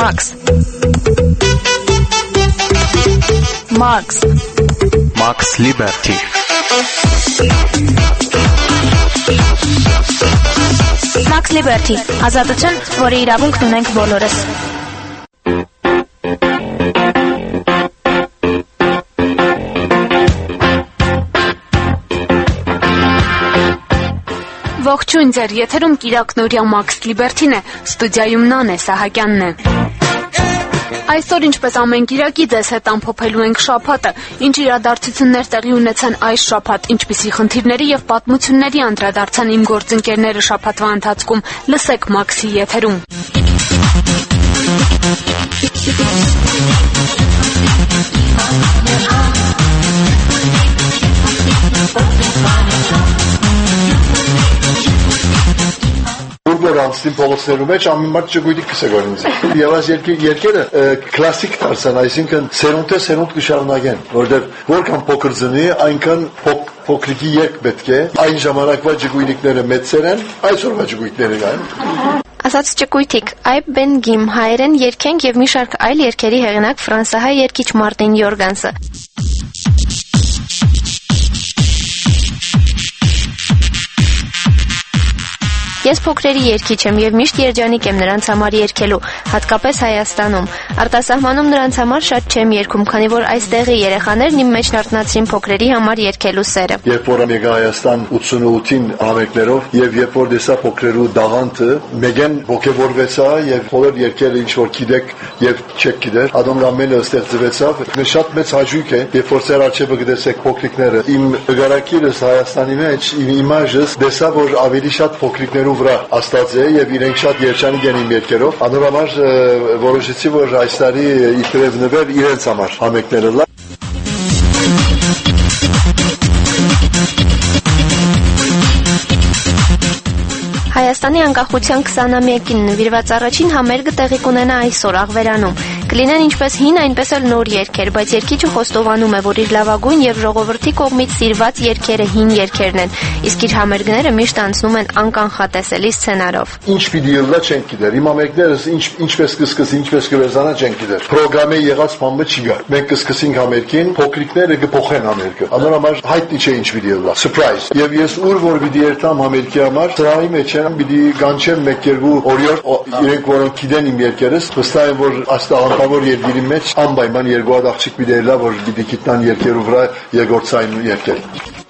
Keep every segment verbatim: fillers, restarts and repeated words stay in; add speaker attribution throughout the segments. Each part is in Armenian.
Speaker 1: Max. Max.
Speaker 2: Max Liberty.
Speaker 1: Max Liberty. Ազատություն, որի իրավունքն ունենք բոլորս։ Ողջույն ձեր, եթերում Կիրակնորյա Max Liberty-ն է, ստուդիայում Նանե Սահակյանն է։ Այսօր ինչպես ամեն կիրակի ձեզ հետ ամփոփելու ենք շաբաթը, ինչ իրադարձություններ տեղի ունեցան այս շաբաթ, ինչպիսի խնդիրների եւ պատմությունների անդրադարձան իմ գործընկերները շաբաթվա ընթացքում, լսեք Max-ի եթերում։
Speaker 3: Անցնին փողոցներու մեջ ամեն մարդ ճգույթի կսեգորին ինձ։ Եվ այս երկերը կլասիկ դարձան, այսինքն սերունդը սերունդ կշարունակեն, որտեղ որքան փոքր զնի, այնքան փոքրիկի երկ պետք է, այն ժամանակվա ճգույթիկները մեծեր են, այսօրվա ճգույթները կան։
Speaker 4: Ասած ճկույթիկ, այբ բեն գիմ հայերեն երկենք եւ մի շարք այլ երկերի հեղինակ ֆրանսահայ երգիչ Մարտին Յորգանսը։ Ես փոքրերի երգիչ եմ եւ միշտ երջանիկ եմ նրանց համար երգելու, հատկապես Հայաստանում։ Արտասահմանում նրանց համար շատ չեմ երգում, քանի որ այստեղի երեխաներն իմ մեջ նարտնացրին փոքրերի համար երգելու սերը։
Speaker 3: Երբ որ եկա Հայաստան ութսունութին համերգներով եւ երբ որ դեսա փոքրերու դաղանթը, մեգեն ողջորվեցա եւ բոլոր երգերը ինչ որ գիտեք եւ չեք գիտեր, ադոմ ամենը ստեղծվեցավ։ Շատ մեծ հաճույք է, երբ որ ծեր արջևը գտեսեք փոքրիկները։ Իմ գարակիրս Հայաստանի մեջ իմ իմաժս դեսա որ ավելի շատ փոքրիկներ վրա աստած է եւ իրենք շատ երջանիկ են իմ երկերով անորոշ որոշեցի որ այս տարի իբրև նվեր իրենց համար համերգները լա
Speaker 4: Հայաստանի անկախության քսանամյակին նվիրված առաջին համերգը տեղի կունենա այսօր Աղվերանում։ Կլինեն ինչպես հին, այնպես էլ նոր երգեր, բայց երգիչը խոստովանում է, որ իր լավագույն եւ ժողովրդի կողմից սիրված երգերը հին երգերն են, իսկ իր համերգները միշտ անցնում են անկանխատեսելի սցենարով։
Speaker 3: Ինչ պիտի ելնա չեն գիտեր, իմ համերգներս ինչ ինչպես կսկսի, ինչպես կվեզանա չեն գիտեր։ Պրոգրամի եղած բանը չկա։ Մենք կսկսենք համերգին, փոքրիկները կփոխեն համերգը։ Անորոշ հայտնի չէ ինչ պիտի ելնա, surprise։ Եվ ես ուր որ պիտի երթամ համերգի համար, սրահի մեջ եմ, պիտի գանչեմ մեկ-երկու օրյոր, իրենք որոնք գիտեն իմ երգերս, վստահ եմ որ աստղ Որ երկիրի մեջ անպայման երկու հատ աղջիկ պիտի ելա, որ պիտի գիտնան երկերու վրա երկրորդային երկեր։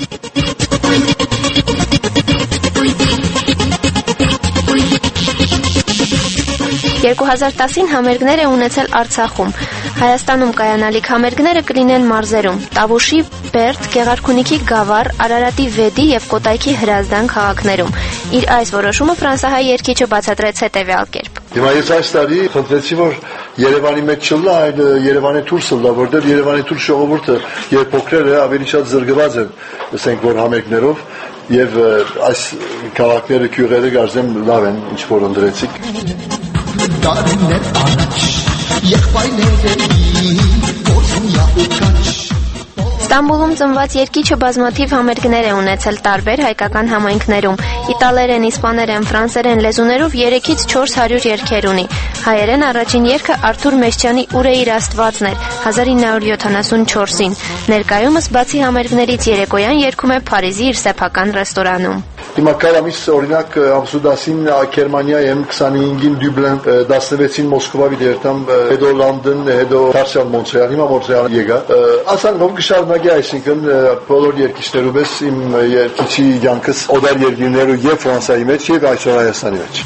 Speaker 4: երկու հազար տասին համերգներ է ունեցել Արցախում։ Հայաստանում կայանալիք համերգները կլինեն մարզերում՝ Տավուշի, Բերդ, Գեղարքունիքի Գավառ, Արարատի Վեդի եւ Կոտայքի Հրազդան քաղաքներում։ Իր այս որոշումը ֆրանսահայ երգիչը բացատրեց հետեւյալ կերպ։
Speaker 3: Հիմա ես այս տարի խնդրեցի որ Երևանի մեջ չլա, այլ Երևանի դուրս լա, որտեղ Երևանի դուրս ժողովուրդը եւ փոքրերը ավելի շատ զրկված են, ասենք որ համերգներով եւ այս քաղաքները քյուրերը գարզեմ լավ են, ինչ որ ընդրեցիք։ Դարներ առաջ եղբայրների գործունյա ու քաչ
Speaker 4: Ստամբուլում ծնված երգիչը բազմաթիվ համերգներ է ունեցել տարբեր հայկական համայնքներում։ Իտալերեն, իսպաներեն, ֆրանսերեն լեզուներով երեքից չորս հարյուր երգեր ունի։ Հայերեն առաջին երգը Արթուր Մեսչյանի «Ուր է իր Աստվածն» էր հազար ինը հարյուր յոթանասունչորսին։ Ներկայումս բացի համերգներից երեկոյան երգում է Փարիզի իր սեփական ռեստորանում։
Speaker 3: Հիմա կարամիս օրինակ ամսուդասին Գերմանիա եմ քսանհինգին Դյուբլեն տասնվեցին Մոսկվա դերտամ հետո Լոնդոն հետո Վարշավա Մոնտրեալ հիմա Մոնտրեալ եկա ասան ով կշարունակի այսինքն բոլոր երկիչներուպես իմ երկիչի յանքս օդար երկիներու եւ Ֆրանսիայի մեջ եւ այսօր Հայաստանի մեջ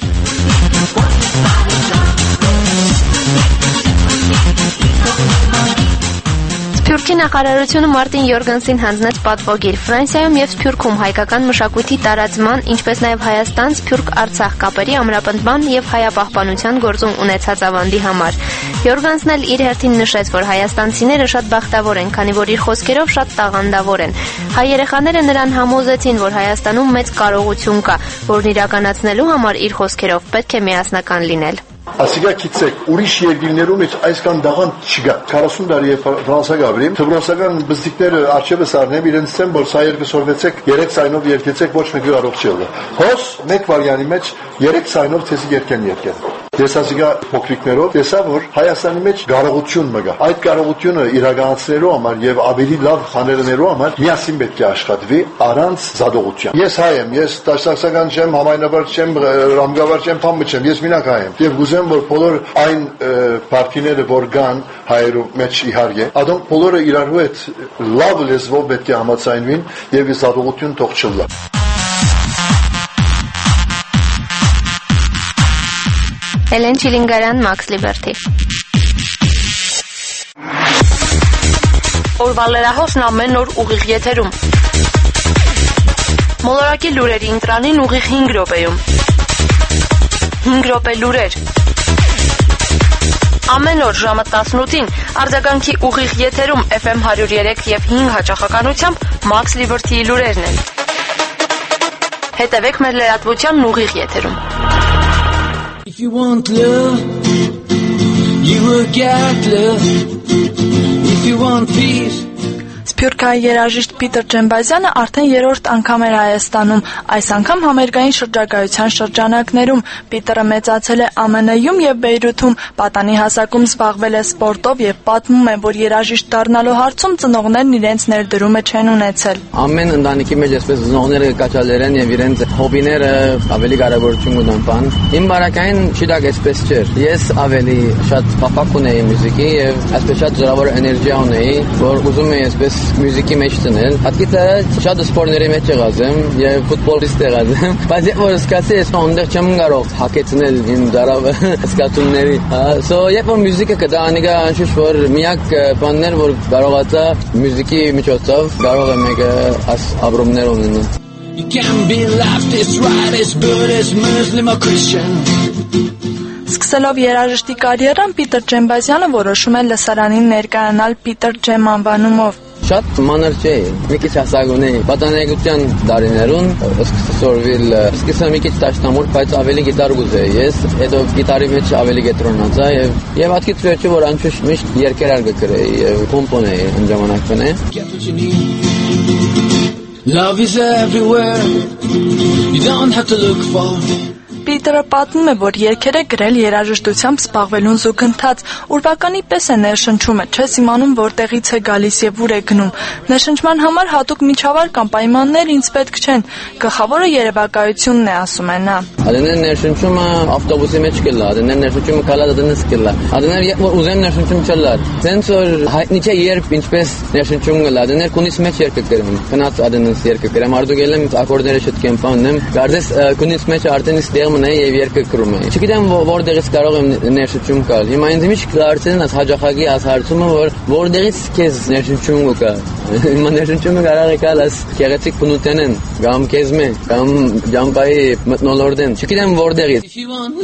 Speaker 4: Սփյուռքի նախարարությունը Մարտին Յորգանսին հանձնեց պատվոգիր Ֆրանսիայում եւ Սփյուռքում հայկական մշակույթի տարածման, ինչպես նաեւ Հայաստան Սփյուռք-Արցախ կապերի ամրապնդման եւ հայապահպանության գործում ունեցած ավանդի համար։ Յորգանսն էլ իր հերթին նշեց, որ հայաստանցիները շատ բախտավոր են, քանի որ իր խոսքերով շատ տաղանդավոր են։ Հայ երեխաները նրան համոզեցին, որ Հայաստանում մեծ կարողություն կա, որն իրականացնելու համար իր խոսքերով պետք է միասնական լինել։
Speaker 3: Ասիկա գիտեք, ուրիշ երկրներում մեջ այսքան դաղանդ չկա։ քառասուն տարի է Ֆրանսա գաբրիմ, ֆրանսական բզդիկները արժևը սարնեմ իրենց ցեմ, որ սա երկը սորվեցեք, երեք սայնով երկեցեք, ոչ մեկը առողջ չէ։ Հոս մեկ վարյանի մեջ երեք սայնով ցեսի երկեն երկեն։ Տեսածիկա փոքրիկներով տեսա որ Հայաստանի մեջ կարողություն մը կա։ Այդ կարողությունը իրականացնելու համար եւ ավելի լավ խաներնելու համար միասին պետք է աշխատվի առանց զադողության։ Ես հայ եմ, ես տաշտակսական չեմ, համայնավար չեմ, ռամգավար չեմ, փամը չեմ, ես մինակ հայ եմ։ Եվ գուզեմ որ բոլոր այն պարտիները որ կան հայերու մեջ իհարկե, ադոնք բոլորը իրարու հետ լավ լեզվով պետք է համաձայնվին եւ զադողություն թող չլա։
Speaker 4: Էլեն Չիլինգարյան, Max Liberty։
Speaker 5: Օրվա լրահոսն ամեն օր ուղիղ եթերում։ Մոլորակի լուրերի ընտրանին ուղիղ հինգ րոպեում։ հինգ րոպե լուրեր։ Ամեն օր ժամը տասնութին արձագանքի ուղիղ եթերում Էֆ Էմ հարյուր երեք եւ հինգ հաճախականությամբ Max Liberty-ի լուրերն են։ Հետևեք մեր լրատվությանն ուղիղ եթերում։
Speaker 6: If you want love, you will get love. If you want peace.
Speaker 7: Սփյուռքահայ երաժիշտ Պիտեր Ջեմբազյանը արդեն երրորդ անգամ էր Հայաստանում, այս անգամ համերգային շրջագայության շրջանակներում։ Պիտերը մեծացել է Ա Մ Ն-ում եւ Բեյրութում, պատանի հասակում զբաղվել է սպորտով եւ պատմում է, որ երաժիշտ դառնալու հարցում ծնողներն իրենց ներդրումը չեն ունեցել։
Speaker 8: Ամեն ընտանիքի մեջ այսպես ծնողները կաչալեր են եւ իրենց հոբիները ավելի կարեւորություն ունեն բան։ Իմ բարակային շիդակ այսպես չէր։ Ես ավելի շատ փափակ ունեի մյուզիկի եւ այսպես շատ զորավոր էներգիա ունեի, որ ուզում էի այսպես մյուզիկի մեջ տնել։ Հատկից շատ սպորտների մեջ եղած եմ եւ ֆուտբոլիստ եղած եմ, բայց երբ սկսեցի ես այնտեղ չեմ կարող հակեցնել իմ դարավ սկացումների։ So երբ որ մյուզիկը կդա անիկա անշուշտ որ միակ բանն էր որ կարողացա մյուզիկի միջոցով կարող եմ եկը աս ապրումներ ունենալ։
Speaker 6: You can be leftist, rightist, Buddhist, Muslim or Christian.
Speaker 7: Սկսելով երաժշտի կարիերան Պիտեր Ջեմբազյանը որոշում է լսարանին ներկայանալ Պիտեր Ջեմ անվանումով։
Speaker 8: Շատ մանր չէ, մի քիչ հասակ ունեի, պատանեկության դարիներուն սկսեցի սորվել, սկսեցի մի քիչ տաշտամուր, բայց ավելի գիտար գուզեի ես, հետո գիտարի մեջ ավելի կետրոնացա եւ եւ հատկից վերջի որ անշուշտ միշտ երգեր գրեի եւ կոմպոնեի այն ժամանակվան է։
Speaker 6: Love is everywhere. You don't have to look for.
Speaker 7: Պիտերը պատմում է, որ երգեր է գրել երաժշտությամբ զբաղվելուն զուգընթաց, ուրվականի պես է ներշնչումը, չես իմանում որտեղից է գալիս եւ ուր է գնում։ Ներշնչման համար հատուկ միջավայր կամ պայմաններ ինձ պետք չեն, գլխավորը երևակայությունն է, ասում է նա։
Speaker 8: Adenen ներշնչումը ավտոբուսի մեջ կլա, adenen ներշնչումը կալա adenen կլա։ Adenen երբ որ ուզեմ ներշնչում չլար։ Սենց որ հայտնի չէ երբ ինչպես ներշնչում կլա, adenen կունից մեջ երգը գրեմ։ Քնած adenen երգը գրեմ, արդյոք ելեմ ակորդները շտկեմ բանեմ։ Գարդես կունից մեջ արդեն ստեղ մնա եւ երգը գրում եմ։ Չգիտեմ որտեղից կարող եմ ներշնչում գալ։ Հիմա ինձ միշտ կարծեն աս հաջախագի աս հարցումը որ որտեղից քեզ ներշնչում կա։ Հիմա ներշնչումը կարող է գալ աս գեղեցիկ բնութենեն, կամ քեզմե, կամ ջամպայի մտնոլորդեն։ Չգիտեմ որտեղից։
Speaker 6: If you want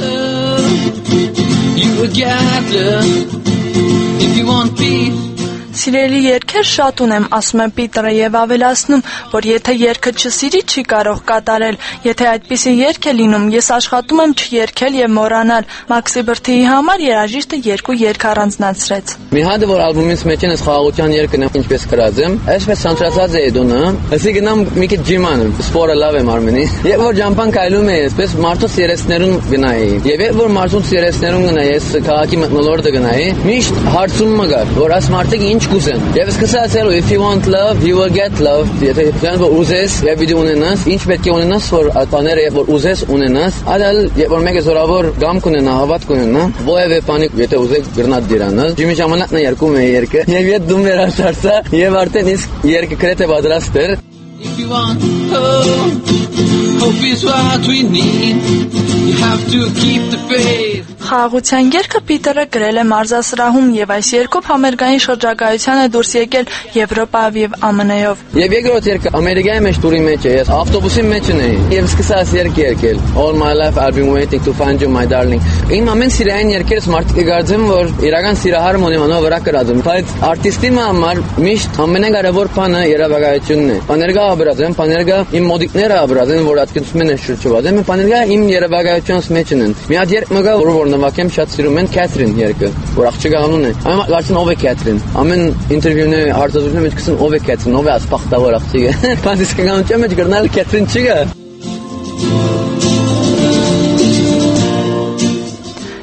Speaker 6: love, you will get love. If you want peace.
Speaker 7: Սիրելի երգեր շատ ունեմ, ասում է Պիտերը եւ ավելացնում, որ եթե երգը չսիրի, չի կարող կատարել։ Եթե այդպիսի երգ է լինում, ես աշխատում եմ չերգել եւ մոռանալ։ Max Liberty-ի համար երաժիշտը երկու երգ առանձնացրեց։
Speaker 8: Մի հատ որ ալբոմից մեջ են խաղաղության երգն ինչպես գրած եմ, այսպես ցանցրացած է դոնը, ասի գնամ մի քիչ ջիման, սպորը լավ եմ Արմենի։ Եվ որ ջամփան կայլում է, այսպես մարդու սիրեցներուն գնայի։ Եվ երբ որ մարդու սիրեցներուն գնայի, ես քաղաքի մտնոլորտը գնայի, միշտ հարցում մը գար, որ աս մարդիկ ինչ կուզեն։ Եվ սկսեցել if you want love, you will get love։ Եթե որ ուզես, եւ դու ունենաս, ինչ պետք է ունենաս, որ բաները երբ որ ուզես ունենաս, այլ երբ որ մեկը զորավոր գամ կունենա, հավատ կունենա, ովևէ բանի եթե ուզեք գրնատ դիրանալ։ Ջիմի ժամանակն է երկում է երկը։ Եվ եթե դու մեր ասարսա, եւ արդեն իսկ երկը գրեթե պատրաստ էր։
Speaker 6: If you want hope, hope is what we need. You have to keep the faith.
Speaker 7: Խաղաղության երգը Պիտերը գրել է մարզասրահում եւ այս երկով համերգային շրջագայության է դուրս եկել Եվրոպայով եւ Ա Մ Ն-ով։
Speaker 8: Եվ երկրորդ երգը Ամերիկայի մեջ տուրի մեջ է, ես ավտոբուսի մեջ ունեի եւ սկսած երգ երգել։ All my life I've been waiting to find you my darling։ Իմ ամեն սիրային երգերս մարդիկ գարձեմ, որ իրական սիրահար մոնիմանով վրա կրածեմ, բայց արտիստի համար միշտ ամենակարևոր բանը երևակայությունն է։ Պաներգա աբրազեմ, պաներգա իմ մոդիկները աբրազեն, որ ատկնցում են շրջոված եմ, պաներգա իմ երևակայությունս մեջ են։ Մի հատ երգ մգա, որ նվակեմ շատ սիրում են Քեթրին երգը, որ աղջիկը անուն է։ Ամեն կարծեն ով է Քեթրին։ Ամեն ինտերվյուներ հարցազրույցում մեջ կսեն ով է Քեթրին, ով է ասպախտավոր աղջիկը։ Բայց իսկ կանոն մեջ գրնալ Քեթրին չի գա։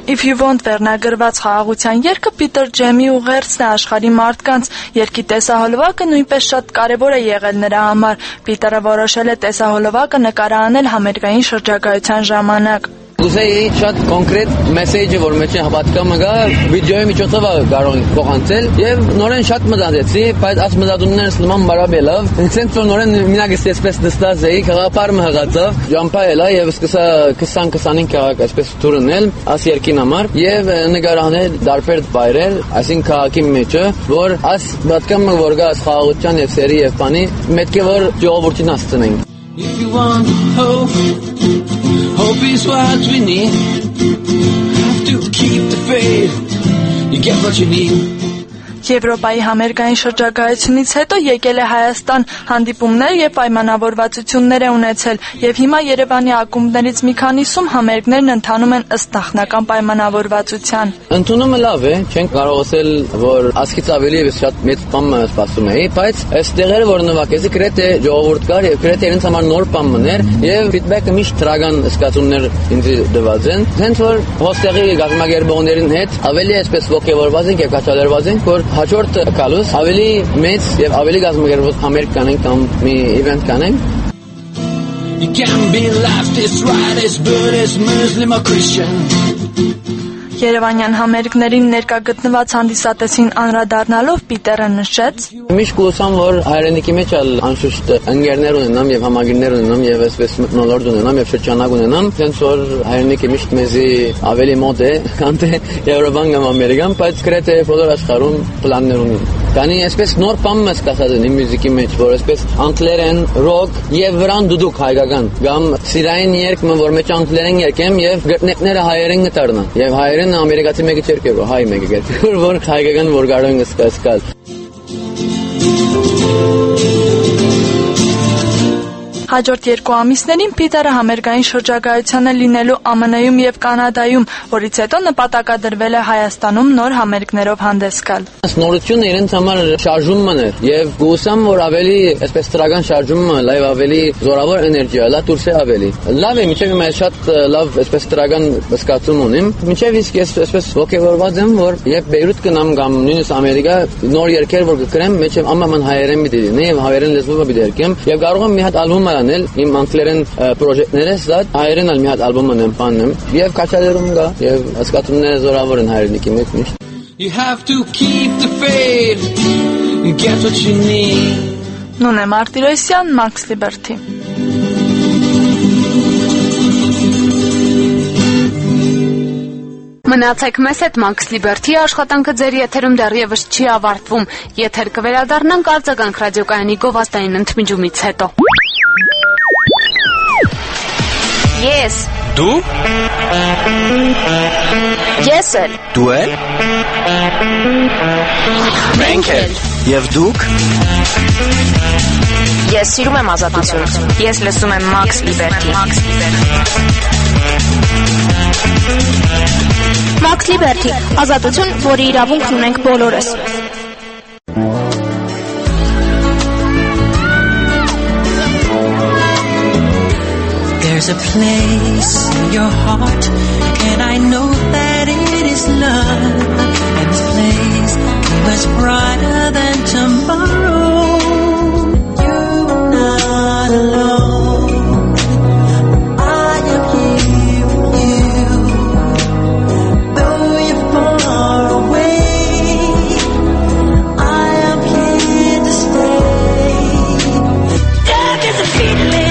Speaker 7: If You Want վերնագրված խաղաղության երգը Պիտեր Ջեմի ուղերձն է աշխարհի մարդկանց։ Երգի տեսահոլովակը նույնպես շատ կարևոր է եղել նրա համար։ Պիտերը որոշել է տեսահոլովակը նկարահանել համերգային շրջագայության ժամանակ։
Speaker 8: Գուցեի շատ կոնկրետ մեսեջը, որ մեջ հավատքամը գա, վիդեոյի միջոցով կարող ենք փոխանցել եւ նորեն շատ մտածեցի, բայց այս մտածումներս նման բարաբելով, ինքնից որ նորեն մինագս էսպես դստած էի, խաղապարը հղացավ, ջամփա էլա եւ սկսա քսան քսանինք քաղաք այսպես տուրնել, աս երկին համար եւ նկարահանել դարբեր բայրեր, այսինքն քաղաքի մեջը, որ այս հավատքամը որ գա խաղաղության եւ սերի եւ բանի, պետք է որ ժողովրդին հասցնենք։
Speaker 6: If you want hope, hope is what we need. Have to keep the faith. You get what you need.
Speaker 7: Եվրոպայի համերգային շրջագայությունից հետո եկել է Հայաստան, հանդիպումներ եւ պայմանավորվածություններ է ունեցել եւ հիմա Երևանի ակումբներից մի քանիսում համերգներն ընթանում են ըստ նախնական պայմանավորվածության։
Speaker 8: Ընդունումը լավ է, չենք կարող ասել, որ ասկից ավելի եւ շատ մեծ բան սպասում էի, բայց այս տեղերը որ նվագեցի գրեթե ժողովուրդ կար եւ գրեթե իրենց համար նոր բան մներ եւ ֆիդբեքը միշտ դրական զգացումներ ինձ տված են։ Հենց որ հոստեղի գազམ་ագերբողներին հետ ավելի այսպես ողջավորված ենք եւ կաչալերված ենք, որ հաջորդ կալուս ավելի մեծ եւ ավելի գազམ་ագերբող համերգ կանենք կամ մի իվենտ կանենք։
Speaker 6: You can be leftist, rightist, Buddhist, Muslim or Christian.
Speaker 7: Երևանյան համերգներին ներկա գտնված հանդիսատեսին անդրադառնալով Պիտերը նշեց.
Speaker 8: Միշտ կուսամ որ հայրենիքի մեջ անշուշտ ընկերներ ունենամ եւ համագիրներ ունենամ եւ այսպես մտնոլորտ ունենամ եւ շրջանակ ունենամ, հենց որ հայրենիքը միշտ մեզի ավելի մոտ է, քան թե Եվրոպան կամ Ամերիկան, բայց գրեթե բոլոր աշխարհում պլաններ ունեն։ Կանի այսպես նոր բան մեզ կասած են մյուզիկի մեջ, որ այսպես անգլերեն, ռոք եւ վրան դուդուկ հայկական, կամ սիրային երգ, որ մեջ անգլերեն երգեմ եւ գտնետները հայերեն գտարնան եւ հայերեն ամերիկացի մեկը չերկեր, հայ մեկը գերկեր, որ հայկական որ կարող են սկսկալ։
Speaker 7: Հաջորդ երկու ամիսներին Պիտերը համերգային շրջագայության է լինելու Ամեն Ա-ում եւ Կանադայում, որից հետո նպատակադրվել է Հայաստանում նոր համերգներով հանդես գալ։
Speaker 8: Նորությունը իրենց համար շարժումն է եւ գուսամ որ ավելի այսպես տրական շարժումը, լավ ավելի զորավոր էներգիա, լա դուրս է ավելի։ Լավ է, միջև իմ շատ լավ այսպես տրական զգացում ունեմ։ Միջև իսկ ես այսպես ոգևորված եմ, որ երբ Բեյրութ գնամ կամ նույնիսկ Ամերիկա նոր երգեր որ կգրեմ, միջև ամեն հայերեն մի դիտի, եւ հայերեն լեզվով մի դերկեմ եւ կարող եմ մի հատ ալբոմ անել իմ անգլերեն պրոջեկտներս զատ հայերեն ալ մի հատ ալբոմ անեմ բանում եւ կաչալերում գա եւ ասկատումները զորավոր են հայրենիքի մեջ միշտ
Speaker 6: You have to keep the faith and get what you need.
Speaker 7: Նունե Մարտիրոսյան, Max Liberty.
Speaker 1: Մնացեք մեզ հետ, Max Liberty աշխատանքը ձեր եթերում դեռևս չի ավարտվում։ Եթեր կվերադառնանք արձագանք ռադիոկայանի գովազդային ընդմիջումից հետո։
Speaker 5: Ես
Speaker 2: Դու
Speaker 5: Ես էլ
Speaker 2: Դու էլ Մենք էլ Եվ դուք
Speaker 5: Ես սիրում եմ ազատություն։ Ես լսում եմ Max Liberty։
Speaker 4: Max Liberty, ազատություն, որի իրավունքն ունենք բոլորս։
Speaker 9: There's a place in your heart, and I know that it is love. And this place is much brighter than tomorrow. You're not alone. I am here with you. Though you're far away, I am here to stay. Love is a feeling.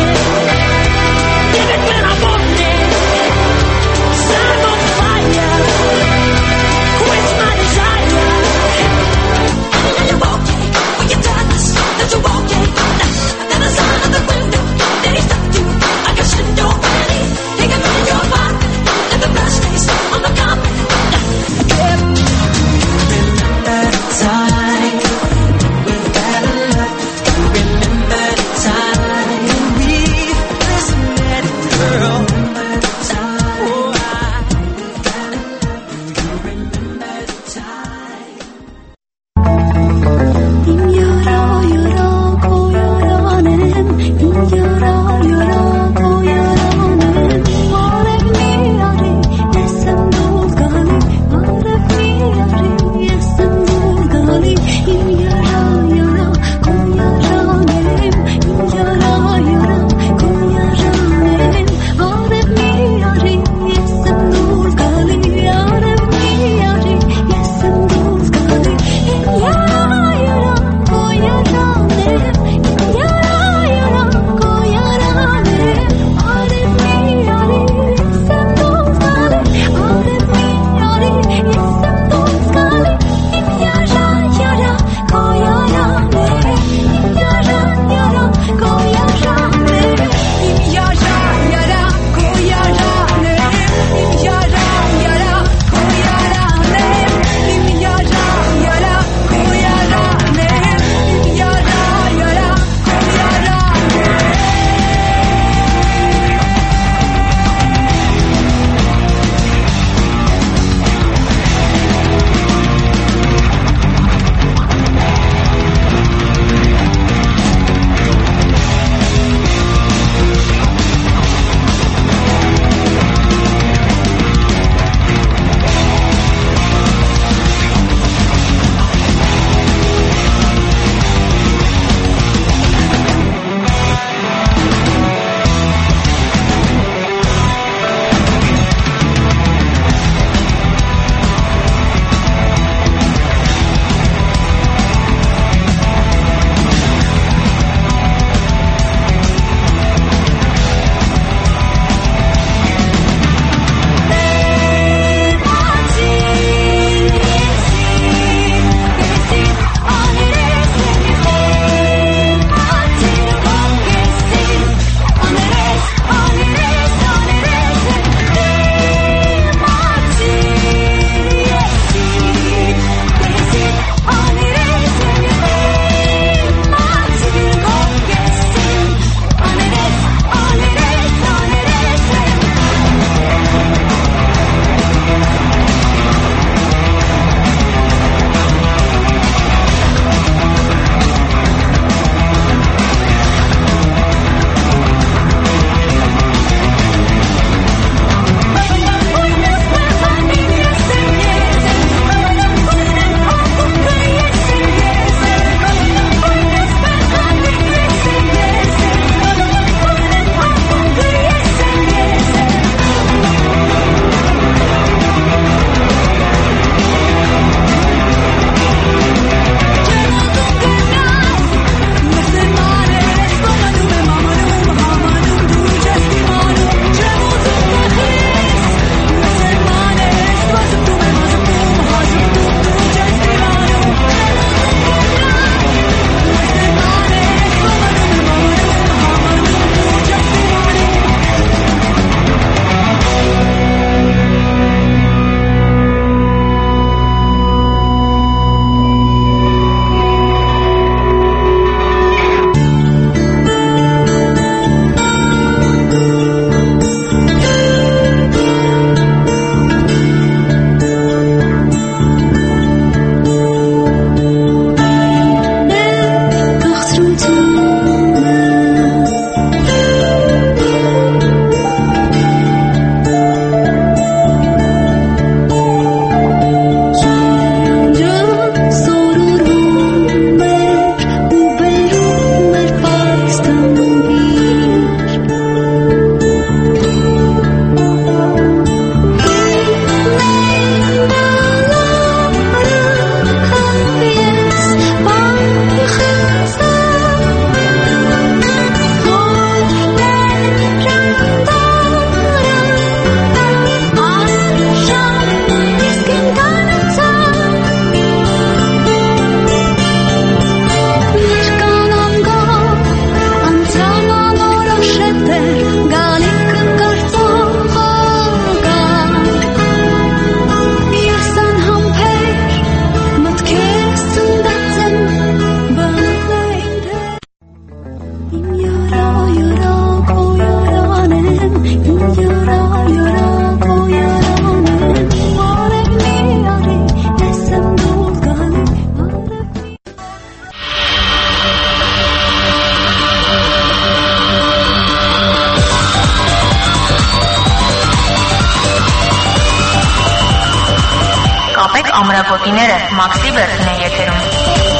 Speaker 5: Ամրապոտիները Մաքս Լիբերտին է եթերում։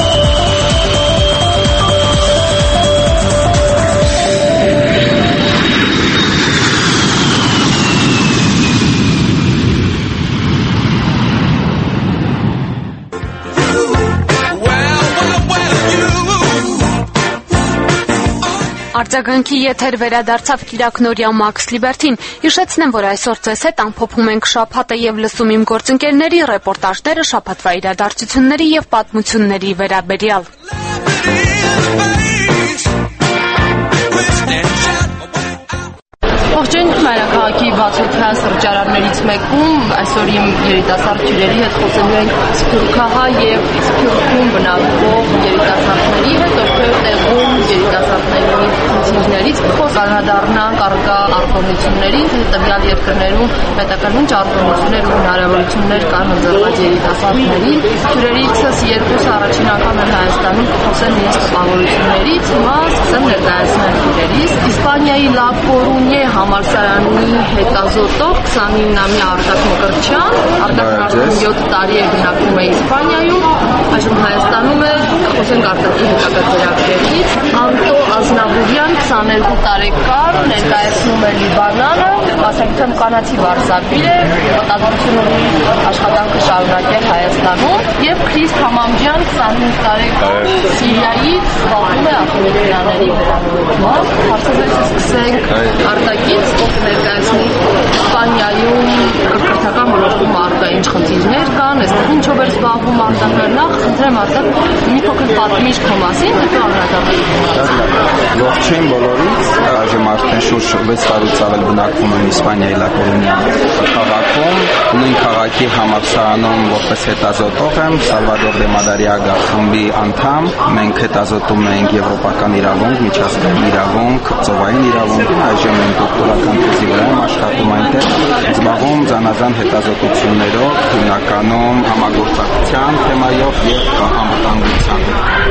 Speaker 1: Արձագանքի եթեր վերադարձավ Կիրակնորյա Մաքս Լիբերտին։ Հիշեցնեմ, որ այսօր ձեզ հետ ամփոփում ենք շաբաթը եւ լսում իմ գործընկերների ռեպորտաժները շաբաթվա իրադարձությունների եւ պատմությունների վերաբերյալ։
Speaker 5: Ողջույն, մայրաքաղաքի բացօթյա սրճարաններից մեկում այսօր իմ երիտասարդ հյուրերի հետ խոսելու ենք սփյուռքահայ եւ Սփյուռքում բնակվող երիտասարդների հետ, ովքեր տեղում երիտասարդների խնդիրներից խոսանադառնանք առկա արտոնությունների, տվյալ երկրներում պետականուն արտոնություններ ու հնարավորություններ կան ընձեռված երիտասարդներին։ Հյուրերիցս երկուսը առաջին անգամ են Հայաստանում խոսեն իրենց տպավորություններից, հիմա սկսեմ ներկայացնել հյուրերիս։ Իսպանիայի Լա Կորունյե համալսարանի հետազոտող քսանինամյա Արտակ Մկրտչյան, Արտակն արդեն յոթ տարի է բնակվում է Իսպանիայում, այժմ Հայաստանում է, խոսենք արտակի հետաքրքրակերից։ Անտո Ազնավուրյան, քսաներկու տարեկան, ներկայացնում է Լիբանանը, մասնագիտությամբ կանացի վարսապիր է, մտադրություն ունի աշխատանքը շարունակել Հայաստանում, եւ Քրիստ Համամջյան, քսանհինգ տարեկան, Սիրիայից զբաղվում է ավտոմեքենաների վերանորոգմամբ։ Հարցազրույցը սկսենք Արտակից, ով ներկայացնի Իսպանիայում կրթական ոլորտում առկա ինչ խնդիրներ կան, այստեղ ինչով էր զբաղվում Արտակը։ Նախ խնդրեմ Արտակ մի փոքր պատմիչ քո մասին, հետո անդրադառնանք։
Speaker 10: Ողջույն բոլորից, այժմ արդեն շուրջ վեց տարուց ավել բնակվում եմ Իսպանիայի Լա Կորունյա քաղաքում, նույն քաղաքի համալսարանում որպես հետազոտող եմ, Սալվադոր դե Մադարիագա խմբի անդամ։ Մենք հետազոտում ենք եվրոպական իրավունք, միջազգային իրավունք, ծովային իրավունք, այժմ եմ դոկտորական թեզի վրա եմ աշխատում այնտեղ, զբաղվում զանազան հետազոտություններով, հիմնականում համագործակցության թեմայով եւ անվտանգության։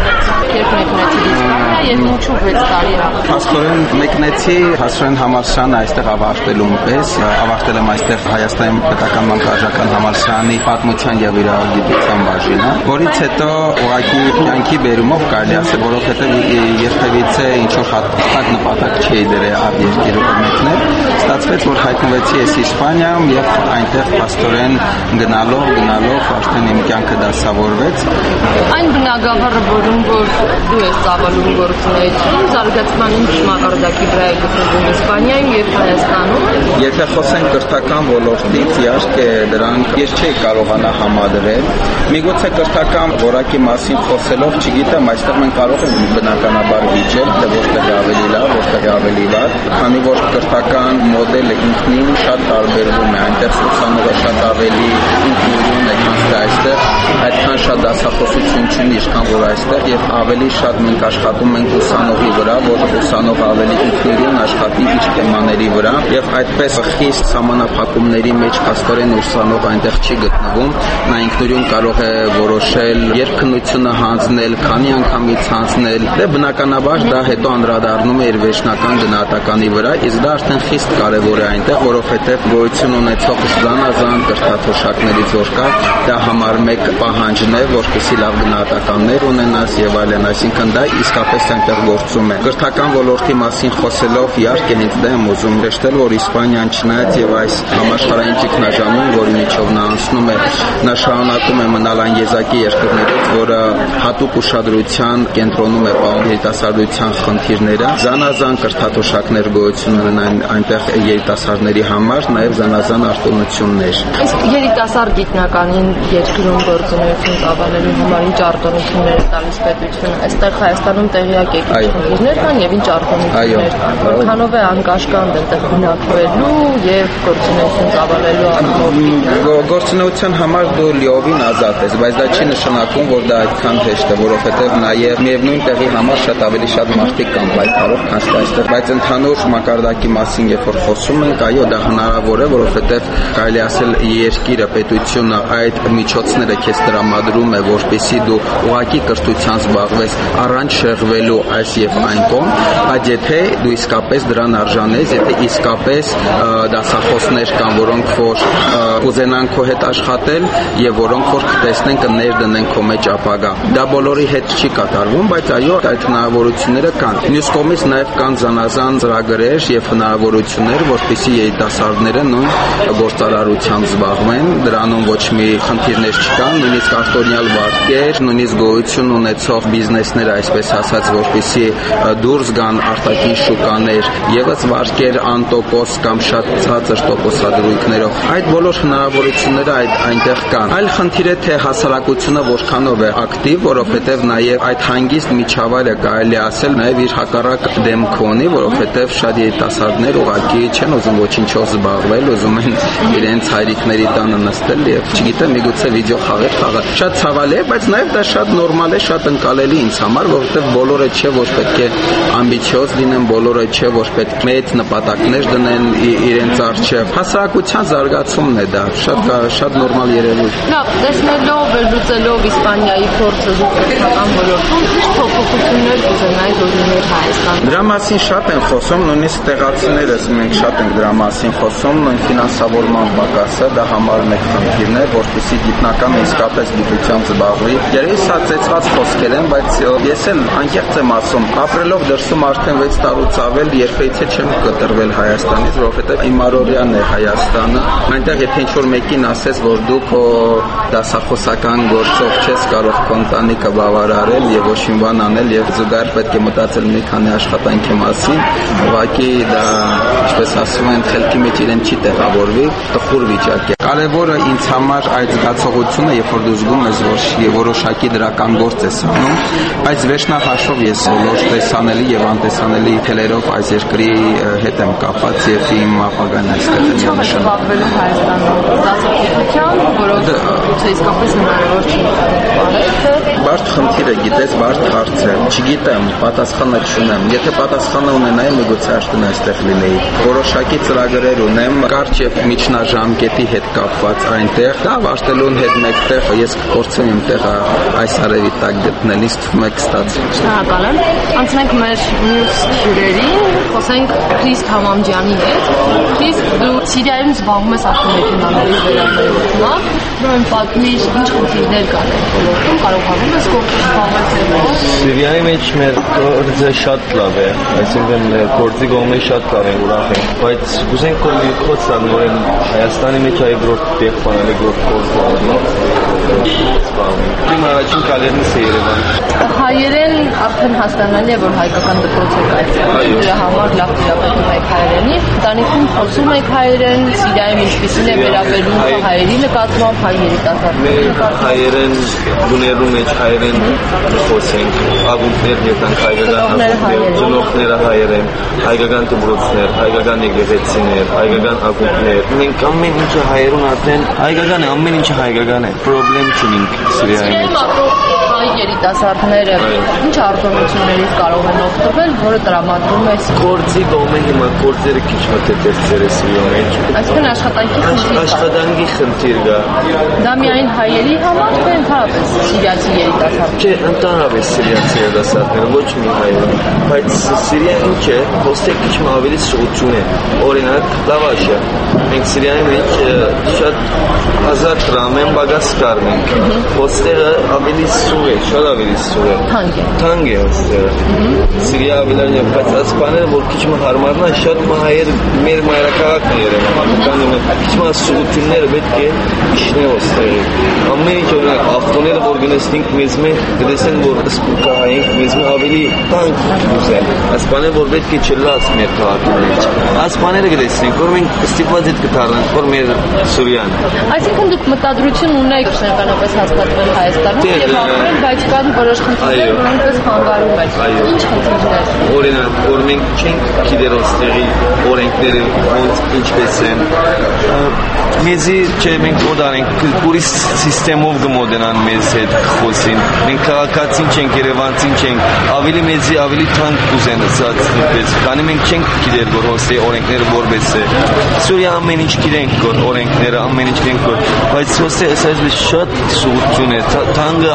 Speaker 5: Երբ մեկնեցի Իսպանիա եւ ինչու վեց տարի է։
Speaker 10: Փաստորեն մեկնեցի հասցրեն համալսարանը այստեղ ավարտելուն պես, ավարտել եմ այստեղ Հայաստանի պետական մանկարժական համալսարանի պատմության եւ իրավագիտության բաժինը, որից հետո ուղղակի կյանքի բերումով կարելի ասել, որովհետեւ երբևիցե ինչ որ հատուկ նպատակ չէի դրել այդ երկիրը մեկնել, ստացվեց որ հայտնվեցի ես Իսպանիայում եւ այնտեղ փաստորեն գնալով գնալով արդեն իմ կյանքը դասավորվեց։
Speaker 5: Այն բնագավառը, որում որ դու ես ծավալում գործունեություն, զարգացման ինչ մակարդակի վրա է գտնվում Իսպանիայում եւ Հայաստանում։
Speaker 10: Եթե խոսենք կրթական ոլորտից, իհարկե դրանք ես չէի կարողանա համադրել։ Միգուցե կրթական որակի մասին խոսելով, չգիտեմ, այստեղ մենք կարող ենք բնականաբար վիճել, թե որտեղ է ավելի լավ, որտեղ է ավելի վատ, քանի որ կրթական մոդելը ինքնին շատ տարբերվում է, այնտեղ ուսանողը շատ ավելի ինքնուրույն է, քան այստեղ, այդքան շատ դասախոսություն չունի, ինչքան որ այստեղ եւ ավելի շատ մենք աշխատում ենք ուսանողի վրա, որ ուսանողը ավելի ինքնուրույն աշխատի իր թեմաների վրա եւ այդպես խիստ սահմանափակումների մեջ փաստորեն ուսանողը այնտեղ չի գտնվում, նա ինքնուրույն կարող է որոշել երբ քննությունը հանձնել, քանի անգամից հանձնել, դե բնականաբար դա հետո անդրադառնում է իր վերջնական գնահատականի վրա, իսկ դա արդեն խիստ կարեւոր է այնտեղ, որովհետեւ գոյություն ունեցող զանազան կրթաթոշակներից որ կա, դա համար մեկ պահանջն է, որպեսզի լավ գնահատականներ ունենաս եւ այլն, այսինքն դա իսկապես այնտեղ գործում է։ Կրթական ոլորտի մասին խոսելով իհարկե ինձ դա եմ ուզում նշել, որ Իսպանիան չնայած եւ այս համաշխարհային ճգնաժամին, որի միջով նա անցնում է, նա շարունակում է մնալ այն եզակի երկրներից, որը հատուկ ուշադրության կենտրոնում է պահում երիտասարդության խնդիրները, զանազան կրթաթոշակներ գոյություն ունեն այնտեղ երիտասարդների համար, նաեւ զանազան արտոնություններ։
Speaker 5: Իսկ երիտասարդ գիտնականին երկրում գործունեություն ծավալելու համար ինչ արտոնություններ է տալիս պետությունը։ Այստեղ Հայաստանում տեղյակ եք ինչ խնդիրներ կան եւ ինչ արտոնություններ կան։ Որքանով է անկաշկանդ այնտեղ բնակվելու եւ գործունեություն ծավալելու առումով։
Speaker 10: Գործունեության համար դու լիովին ազատ ես, բայց դա չի նշանակում, որ դա այդքան հեշտ է, որովհետեւ նաեւ միևնույն տեղի համար շատ ավելի շատ մարդիկ կան պայքարող, քան այստեղ, բայց ընդհանուր մակարդակի մասին երբ որ խոսում ենք, այո, դա հնարավոր է, որովհետեւ կարելի ասել երկիրը, պետությունը այդ միջոցները քեզ տրամադրում է, որպեսզի դու ուղղակի կրթության զբաղվես առանց շեղվելու գնալու այս եւ այն կողմ, բայց եթե դու իսկապես դրան արժան ես, եթե իսկապես դասախոսներ կան, որոնք որ կուզենան քո հետ աշխատել եւ որոնք որ կտեսնեն կներդնեն քո մեջ ապագա։ Դա բոլորի հետ չի կատարվում, բայց այո, այդ հնարավորությունները կան։ Մյուս կողմից նաեւ կան զանազան ծրագրեր եւ հնարավորություններ, որպեսզի երիտասարդները նույն գործարարությամբ զբաղվեն, դրանում ոչ մի խնդիրներ չկան, նույնիսկ արտոնյալ վարկեր, նույնիսկ գոյություն ունեցող բիզնեսներ, այսպես ասած, որպեսզի դուրս գան արտաքին շուկաներ, եւս վարկեր անտոկոս կամ շատ ցածր տոկոսադրույքներով։ Այդ բոլոր հնարավորությունները այդ այնտեղ կան։ Այլ խնդիր է թե հասարակությունը որքանով է ակտիվ, որովհետեւ նաեւ այդ հանգիստ միջավայրը կարելի ասել նաեւ իր հակառակ դեմք ունի, որովհետեւ շատ երիտասարդներ ուղղակի չեն ուզում ոչինչով զբաղվել, ուզում են իրենց հայրիկների տանը նստել եւ չգիտեմ, միգուցե վիդեո խաղեր խաղալ։ Շատ ցավալի է, բայց նաեւ դա շատ նորմալ է, շատ ընկալելի ինձ համար, որովհետեւ բոլորը չէ, որ պետք է ամբիցիոզ լինեն, բոլորը չէ, որ պետք է մեծ նպատակներ դնեն իրենց առջև։ Հասարակության զարգացումն է դա, շատ շատ նորմալ երևույթ։
Speaker 5: Լավ, տեսնելով, վերլուծելով Իսպանիայի փորձը զուգական ոլորտում, ինչ փոփոխություններ կուզենայի որ լիներ Հայաստանում։
Speaker 10: Դրա մասին շատ են խոսում, նույնիսկ տեղացիներս մենք շատ ենք դրա մասին խոսում, նույն ֆինանսավորման պակասը դա համարում է խնդիրն է, որպեսզի գիտնական իսկապես գիտությամբ զբաղվի։ Երևի սա ծեծված խոսքեր են, բայց ես էլ անկեղծ եմ ասում, ապրելով դրսում արդեն վեց տարուց ավել, երբևիցե չեմ կտրվել Հայաստանից, որովհետև իմ առօրյան է Հայաստանը։ Այնտեղ եթե ինչ-որ մեկին ասես, որ դու քո դասախոսական գործով չես կարող քո ընտանիքը բավարարել եւ ոչ մի բան անել եւ զուգահեռ պետք է մտածել մի քանի աշխատանքի մասին, ուղղակի դա, ինչպես ասում են, խելքի մեջ իրեն չի տեղավորվի, տխուր վիճակ է։ Կարևորը ինձ համար այդ զգացողությունը, երբ որ դու զգում ես, որ որոշակի դրական գործ ես անում, բայց վերջնահաշվով ես բոլոր տեսանելի եւ անտեսանելի թելերով այս երկրի հետ եմ կապված եւ իմ ապագան այստեղ է նշանակվում
Speaker 5: Հայաստանում։ Դասախոսության, որոնք ցույց իսկապես հնարավոր չի։
Speaker 10: Բարդ խնդիր է, գիտես, բարդ հարց է։ Չգիտեմ, պատասխանը չունեմ։ Եթե պատասխանը ունենայի, միգուցե արդեն այստեղ լինեի։ Որոշակի ծրագրեր ունեմ, կարճ եւ միջնաժամկետի հետ կապված այնտեղ, դա ավարտելուն հետ մեկտեղ ես կփորձեմ իմ տեղը այս արևի տակ գտնել, ինձ թվում է կստացվի։
Speaker 5: Շնորհակալ եմ։ Անցնենք մեր մյուս հյուրերին, խոսենք Քրիստ Համամջյանի հետ։ Քրիստ, դու Սիրիայում զբաղվում ես ավտոմեքենաների վերաբերյալ, ուրեմն պատմիր, ինչ խնդիրներ կան այդ ոլորտում, կարողանում ես գործի զբաղվել։
Speaker 11: Սիրիայի մեջ մեր գործը շատ լավ է, այսինքն գործի կողմը շատ լավ է, ուրախ եմ, բայց ուզենք որ մի խոսք տալ, որ Հայաստանի մեջ այ գրոտ տեղ բանել գրոտ գործ Իմ առաջին կալերնս է Երևան։
Speaker 5: Հայերեն արդեն հասկանալի է, որ հայկական դպրոց եք այցելել, դրա համար լավ տիրապետում եք հայերենի, ընտանիքում խոսում եք հայերեն, Սիրիայում ինչպիսին է վերաբերվում հայերի նկատմամբ, հայ երիտասարդների նկատմամբ։
Speaker 11: Հայերեն բուներու մեջ հայերեն խոսենք, աղունդներ ետանք հայկական ծնողները հայերեն, հայկական դպրոցներ, հայկական եկեղեցիներ, հայկական աղունդներ։ Մենք ամեն ինչը հայերուն արդեն հայկական է, ամեն ինչը հայկական է, պրոբլեմ չունենք Սիրիայի մեջ։
Speaker 5: Հայ երիտասարդները ինչ արտոնություններից կարող են օգտվել, որը տրամադրում է
Speaker 11: գործի կողմը հիմա գործերը քիչ մտածել է Սիրիայի մեջ։
Speaker 5: Այսինքն աշխատանքի խնդիր կա։
Speaker 11: Աշխատանքի խնդիր կա։
Speaker 5: Դա միայն հայերի համար թե ընդհանրապես սիրիացի երիտասարդներ։
Speaker 11: Չէ, ընդհանրապես սիրիացի երիտասարդները, ոչ մի հայեր, բայց Սիրիան ինչ է, հոստը քիչ ավելի սուղություն է։ Օրինակ, լավաշը։ Մենք Սիրիայի մեջ շատ հազար դրամ բագաս կառնենք։ Հոստերը ավելի սուղ է, շատ ավելի սուղ է։ Թանկ է։ Թանկ է հոստերը։ Սիրիա ավելի է, բայց ասպաները որ քիչ մը հարմարնա, շատ մը հայեր մեր մայրաքաղաքն է Երևան։ Կանում է քիչ մը սուղությունները պետք է իշնե հոստերը։ Ամեն ինչ օրինակ ավտոները որ գնացինք մեզ մե գտեսեն որ սպուկահային մեզ մե ավելի տանկ ուզեն։ Ասպաները որ պետք է չլաս մեր քաղաքի մեջ։ Ասպաները գտեսինք որ մենք ստիպված ենք կդառնանք որ մեր Սուրիան։
Speaker 5: Այսինքն դուք մտադրություն ունեք շնորհակալապես հաստատվել Հայաստանում եւ ապրել, բայց կան որոշ խնդիրներ, որոնց խանգարում են։ Ինչ խնդիրներ։
Speaker 11: Օրինակ, որ մենք չենք գիտեր ոստերի օրենքները ոնց ինչպես են։ Մեզի չէ մենք ոդանենք ուրիշ սիստեմով գմոդենան մեզ հետ խոսին։ Մենք քաղաքացին չենք, երևանցին չենք, ավելի մեզի ավելի թանկ կուզեն ասած նույնպես։ Քանի մենք չենք գիտեր որ ոստի օրենքները որպես է։ Սուրիա ամեն ինչ գիտենք որ օրենքները ամեն ինչ գիտենք որ բայց ոստի ասած շատ սուղություն է։ Թանկը ամեն ինչի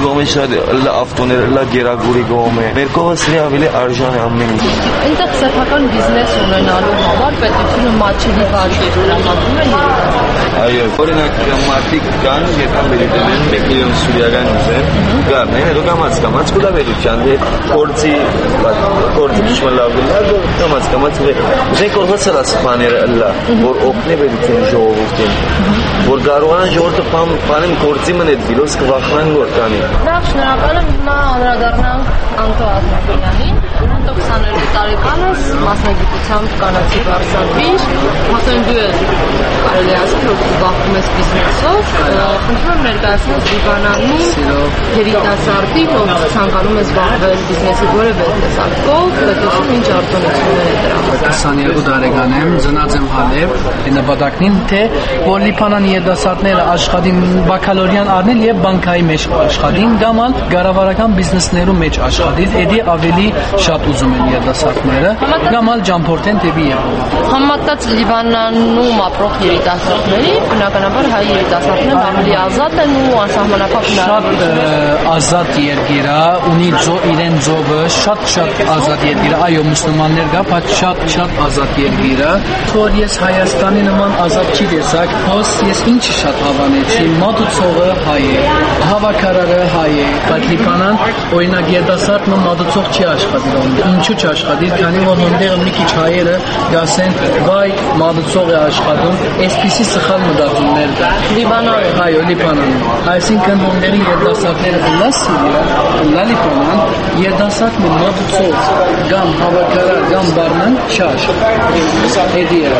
Speaker 11: կողմից շատ լա ավտոներ, լա գերագուրի կողմ է։ Մեր կողմը սրի ավելի արժան է ամեն ինչ։
Speaker 5: Այնտեղ սեփական բիզնես ունենալու համար պետությունը մատչելի վարկեր տրամադրում է երիտասարդներին։ Այո,
Speaker 11: օրինակ մարդիկ կան, եթե բերիտեն են մեկ միլիոն սուրիական ուզեն, գարն են, հետո կամաց կամաց կուլավերության, գործի, գործի քիչ լավ լավ, կամաց կամաց ուզեն կողմը սրած բաները լա, որ օգնի բերիտեն ժողովուրդին, որ կարողանան ժողովուրդը բանեմ գործի մնետ դիլոս կվախնան որ կանի։
Speaker 5: Նախ շնորհակալ եմ հիմա անդրադառնանք Անտո Ազնավյանին, Անտո քսաներկու տարեկանս մասնագիտությամբ կանացի վարսավիր, հասան դու ես կարելի ասել որ զբաղվում ես բիզնեսով, խնդրում եմ ներկայացնես Լիբանանում երիտասարդի, ով ցանկանում է զբաղվել բիզնեսի որևէ տեսակով, պետություն ինչ արտոնություններ է դրան։
Speaker 12: քսաներկու տարեկան եմ, ծնած եմ Հալեբ, նպատակն թե որ Լիբանանի երիտասարդները աշխատին բակալորյան առնել եւ բանկայի մեջ աշխատին, կամ ալ կառավարական բիզնեսներում մեջ աշխատին, էդի ավելի շատ ուզում են երիտասարդները, կամ ալ ճամփորդեն դեպի Եվրոպա։
Speaker 5: Համեմատած Լիբանանում ապրող երիտասարդների, բնականաբար հայ երիտասարդներն ավելի ազատ են ու անսահմանափակ
Speaker 12: հնարավորություններ։ Շատ ազատ երկիր է, ունի իրեն ծովը, շատ-շատ ազատ երկիր է, այո, մուսուլմաններ կա, բայց շատ-շատ ազատ երկիր է։ Որ ես Հայաստանի նման ազատ չի տեսակ, հոս ես ինչի շատ հավանեցի, մատուցողը հայ է, հավաքարարը հայ է, բայց Լիբանան օրինակ երիտասարդը մատուցող չի աշխատում։ Ինչու՞ չաշխատի, քանի որ հոնդերը մի քիչ հայերը գասեն, վայ մատուցող է աշխատում, այսպիսի սխալ մտածումներ
Speaker 5: Լիբանանում,
Speaker 12: այո, Լիբանանում։ Այսինքն հոնդերի երիտասարդները լա Սիրիա, լա Լիբանան, երիտասարդը մատուցող կամ հավաքարար կամ բառնան չաշխատի։ Էդի է։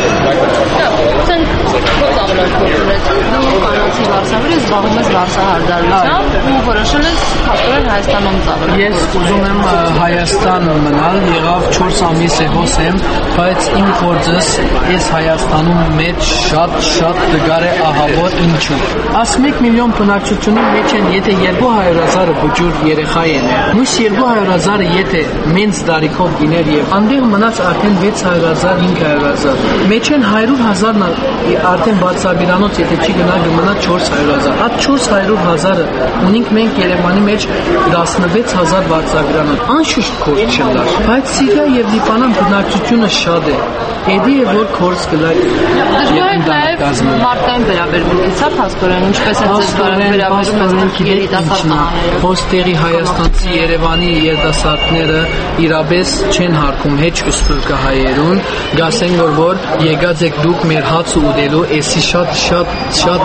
Speaker 12: Դու կանացի վարսավիրը զբաղվում ես վարսահարդարությամբ ու որոշել ես փաստորեն Հայաստանում ծավալել։ Ես ուզում եմ Հայաստան մնալ, եղավ չորս ամիս է հոս եմ, բայց իմ գործս ես Հայաստանում մեջ շատ-շատ դգար է ահավոր ինչու։ Աս մեկ միլիոն բնակչությունի մեջ են, եթե երկու հարյուր հազարը բջուր երեխա են, մյուս երկու հարյուր հազարը եթե մենց տարիքով գիներ եւ անդեղ մնաց արդեն վեց հարյուր հազար, հինգ հարյուր հազար։ Մեջ են հարյուր հազարն արդեն բացաբիրանոց եթե չի գնա գմնա չորս հարյուր հազար։ Այդ չորս հարյուր հազարը ունենք մենք Երևանի մեջ տասնվեց հազար բացաբիրանոց։ Անշուշտ կորց չլար, բայց Սիրիա եւ Լիբանան բնակչությունը շատ է։ Էդի է որ կորց կլա։
Speaker 5: Դժվար է մարդկային վերաբերմունքից է փաստորեն, ինչպես է դժվար վերաբերվում երիտասարդները։
Speaker 12: Ոստերի հայաստանցի Երևանի երիտասարդները իրապես չեն հարկում հեչ սփյուռքը հայերուն, գասեն որ որ եկած եք դուք մեր հաց ուտելու, էսի շատ շատ շատ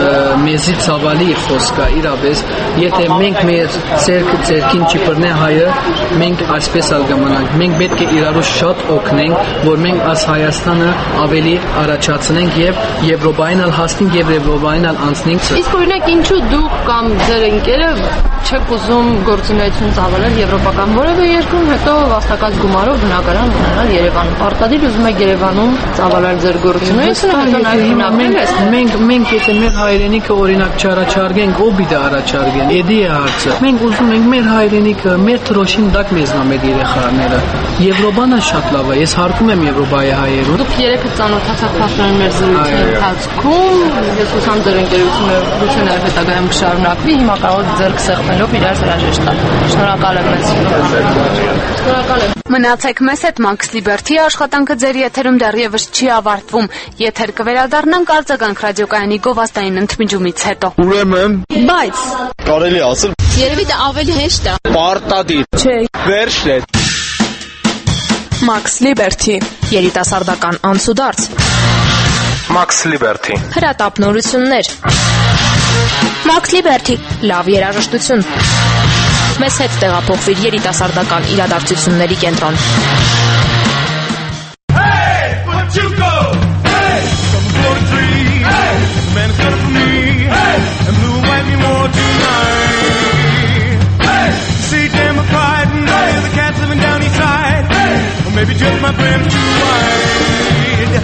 Speaker 12: մեզի ցավալի խոսքա իրապես, եթե մենք մեր ցերկը ցերկին չբռնե հայը, մենք այսպես ալ կմնանք, մենք պետք է իրարու շատ օգնենք, որ մենք աս Հայաստանը ավելի առաջացնենք եւ Եվրոպային ալ հասնենք եւ Եվրոպային ալ անցնենք։
Speaker 5: Իսկ օրինակ ինչու դուք կամ ձեր ընկերը չեք ուզում գործունեություն ծավալել եվրոպական որևէ երկրում, հետո վաստակած գումարով բնակարան ունենալ Երևանում։ Պարտադիր ուզում եք Երևանում ծավալել ձեր գործունեությունը, հետո նաեւ հիմնականում ես։
Speaker 12: Մենք մենք եթե մեր հայրենիքը օրինակ չառաջարկենք, ով պիտի առաջարկեն։ Էդի է հարցը։ Մենք ուզում ենք մեր հայրենիքը, մեր թրոշին դակ մեզնա մեր երեխաները։ Եվրոպան շատ լավ է։ Ես հարկում եմ Եվրոպայի հայերուն։
Speaker 5: Դուք երեքը ծանոթացաք փաստորեն մեր զրույցի ընթացքում, ես հուսամ ձեր ընկերությունը գուցե նաև հետագայում կշարունակվի, հիմա կարող ձեր կսեղմելով իրար հրաժեշտ տալ։ Շնորհակալ եմ մեզ։ Շնորհակալ եմ։
Speaker 1: Մնացեք մեզ հետ, Max Liberty աշխատանքը ձեր եթերում դեռևս չի ավարտվում։ Եթեր կվերադառնանք արձագանք ռադիոկայանի գովազդային ընդմիջումից հետո։
Speaker 13: Ուրեմն,
Speaker 1: բայց
Speaker 13: կարելի ասել,
Speaker 1: երևի դա ավելի հեշտ է։
Speaker 13: Պարտադիր։ Չէ։ Վերջն է։
Speaker 7: Max Liberty
Speaker 4: երիտասարդական անցուդարձ
Speaker 13: Max Liberty
Speaker 4: հրատապնորություններ
Speaker 1: Max Liberty
Speaker 4: լավ երաժշտություն մեզ հետ տեղափոխվիր երիտասարդական իրադարձությունների կենտրոն
Speaker 6: Hey, what you go? Hey, come for the tree. Hey, man, it's good for me. Hey, and blue white me more tonight. Hey, see Democrat and hey, the cats living down east side. Hey, or maybe just my friends too wide.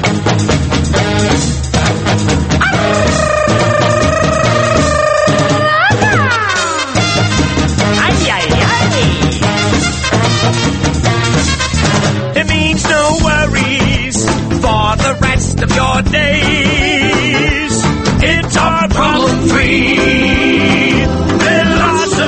Speaker 6: It means no worries for the rest of your days. It's all problem free. Philosophy.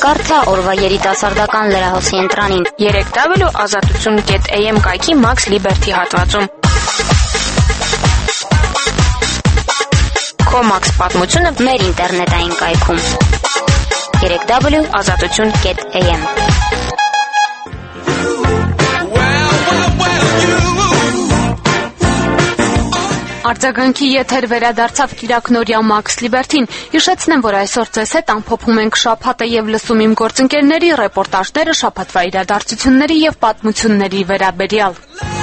Speaker 14: Կարդա օրվա երիտասարդական լրահոսի ընտրանին
Speaker 4: երեք w ազատություն կետ a m կայքի Max Liberty հատվածում։
Speaker 14: Քո Max պատմությունը մեր ինտերնետային կայքում երեք w ազատություն կետ a m
Speaker 1: Արձագանքի եթեր վերադարձավ Կիրակնորյա Max Liberty-ին։ Հիշեցնեմ, որ այսօր ձեզ հետ ամփոփում ենք շաբաթը եւ լսում իմ գործընկերների ռեպորտաժները շաբաթվա իրադարձությունների եւ պատմությունների վերաբերյալ։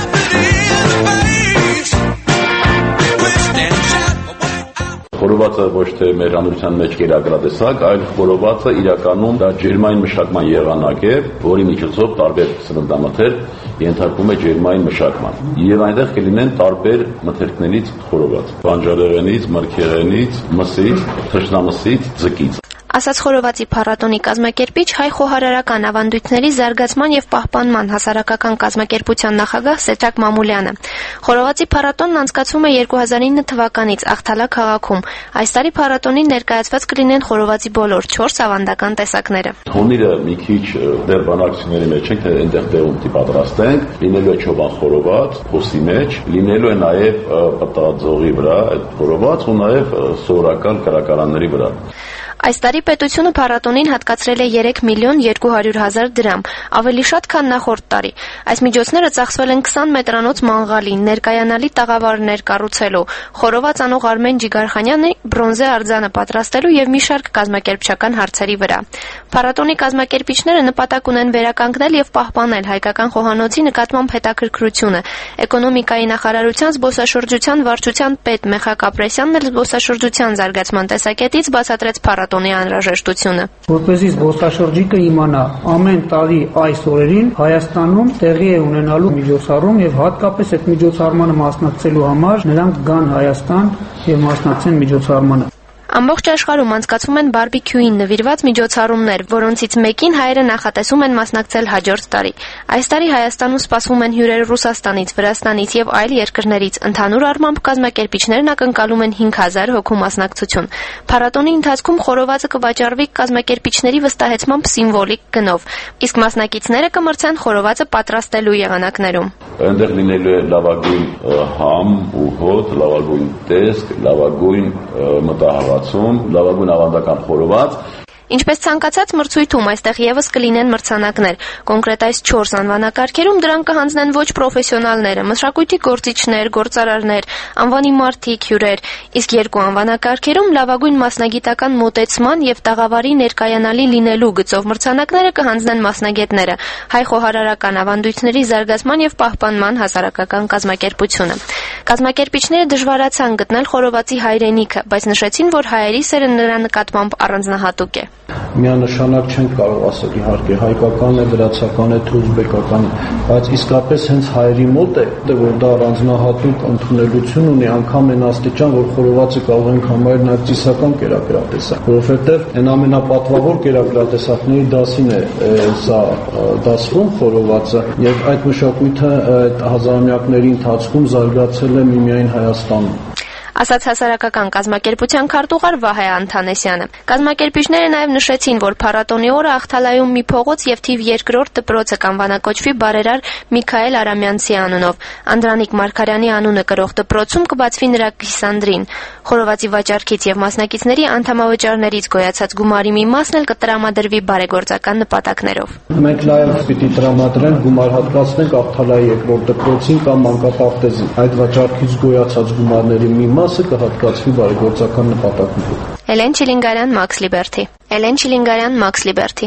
Speaker 15: Խորովածը ոչ թե մեր հանրության մեջ կերակրատեսակ, այլ խորովածը իրականում դա ջերմային մշակման եղանակ է, որի միջոցով տարբեր սննդամթերք ենթարկվում է ջերմային մշակման։ Եվ այնտեղ կլինեն տարբեր մթերքներից խորոված՝ բանջարեղենից, մրգեղենից, մսից, թշնամսից, ձկից։
Speaker 4: Ասաց խորովածի փառատոնի կազմակերպիչ հայ խոհարարական ավանդույթների զարգացման եւ պահպանման հասարակական կազմակերպության նախագահ Սեդրակ Մամուլյանը։ Խորովածի փառատոնն անցկացվում է երկու հազար ինը թվականից Աղթալա քաղաքում։ Այս տարի փառատոնին ներկայացված կլինեն խորովածի բոլոր չորս ավանդական տեսակները։
Speaker 15: Հոնիրը մի քիչ դեռ բանակցությունների մեջ ենք, թե այնտեղ տեղում պիտի պատրաստենք, լինելու է չոբան խորոված, փոսի մեջ, լինելու է նաեւ պտղաձողի վրա այդ խորոված ու նաեւ սովորական կրակարանների վրա։
Speaker 4: Այս տարի պետությունը փառատոնին հատկացրել է երեք միլիոն երկու հարյուր հազար դրամ, ավելի շատ, քան նախորդ տարի։ Այս միջոցները ծախսվել են քսան մետրանոց մանղալի, ներկայանալի տաղավարներ կառուցելու, խորոված անող Արմեն Ջիգարխանյանի բրոնզե արձանը պատրաստելու եւ մի շարք կազմակերպչական հարցերի վրա։ Փառատոնի կազմակերպիչները նպատակ ունեն վերականգնել եւ պահպանել հայկական խոհանոցի նկատմամբ հետաքրքրությունը։ Էկոնոմիկայի նախարարության զբոսաշրջության վարչության պետ Մեխակ Ապրեսյանն էլ զբոսաշրջության զարգացման տեսակետից բացատրեց փառատոնի անհրաժեշտությունը։
Speaker 16: Որպեսզի զբոսաշրջիկը իմանա, ամեն տարի այս օրերին Հայաստանում տեղի է ունենալու միջոցառում եւ հատկապես այդ միջոցառմանը մասնակցելու համար նրանք գան Հայաստան եւ մասնակցեն միջոցառմանը։
Speaker 4: Ամբողջ աշխարհում անցկացվում են բարբիկյուին նվիրված միջոցառումներ, որոնցից մեկին հայերը նախատեսում են մասնակցել հաջորդ տարի։ Այս տարի Հայաստանում սպասվում են հյուրեր Ռուսաստանից, Վրաստանից եւ այլ երկրներից։ Ընդհանուր առմամբ կազմակերպիչներն ակնկալում են հինգ հազար հոգու մասնակցություն։ Փառատոնի ընթացքում խորովածը կվաճառվի կազմակերպիչների վստահեցմամբ սիմվոլիկ գնով, իսկ մասնակիցները կմրցեն խորովածը պատրաստելու եղանակներում։
Speaker 15: Այնտեղ լինելու է լավագույն համ ու հոտ, լավագույն տեսք, լավագույն մտահղացում, լավագույն ավանդական խորոված։
Speaker 4: Ինչպես ցանկացած մրցույթում այստեղ եւս կլինեն մրցանակներ։ Կոնկրետ այս չորս անվանակարգերում դրանք կհանձնեն ոչ պրոֆեսիոնալները, մշակույթի գործիչներ, գործարարներ, անվանի մարդիկ, հյուրեր, իսկ երկու անվանակարգերում լավագույն մասնագիտական մոտեցման եւ տաղավարի ներկայանալի լինելու գծով մրցանակները կհանձնեն մասնագետները, հայ խոհարարական ավանդույթների զարգացման եւ պահպանման հասարակական կազմակերպությունը։ Կազմակերպիչները դժվարացան գտնել խորովածի հայրենիքը, բայց նշեցին, որ հայերի սերը նրա նկատմամբ առանձնահատուկ է։
Speaker 17: Միանշանակ չենք կարող ասել, իհարկե հայկական է, վրացական է, ուզբեկական, բայց իսկապես հենց հայերի մոտ է, որ դա առանձնահատուկ ընդունելություն ունի, անգամ այն աստիճան, որ խորովածը կարող ենք համարել նաև ծիսական կերակրատեսակ, որովհետև այն ամենապատվավոր կերակրատեսակների դասին է սա դասվում խորովածը, եւ այդ մշակույթը այդ հազարամյակների ընթացքում զարգացել է միմիայն Հայաստանում։
Speaker 4: Ասաց հասարակական կազմակերպության քարտուղար Վահե Անթանեսյանը։ Կազմակերպիչները նաև նշեցին, որ փառատոնի օրը Աղթալայում մի փողոց եւ թիվ երկրորդ դպրոցը կանվանակոչվի բարերար Միքայել Արամյանցի անունով։ Անդրանիկ Մարգարյանի անունը կրող դպրոցում կբացվի նրա կիսանդրին։ Խորովածի վաճառքից եւ մասնակիցների անդամավճարներից գոյացած գումարի մի մասն էլ կտրամադրվի բարեգործական նպատակներով։
Speaker 17: Մենք նաև պիտի տրամադրենք գումար հատկացնենք Աղթալայի երկրորդ դպրոցին կամ մանկապարտեզին։ Այդ վաճառքից գոյացած գումարների մի մասը կհատկացվի բարեգործական նպատակներով։
Speaker 4: Էլեն Չիլինգարյան, Max Liberty։ Էլեն Չիլինգարյան, Max Liberty։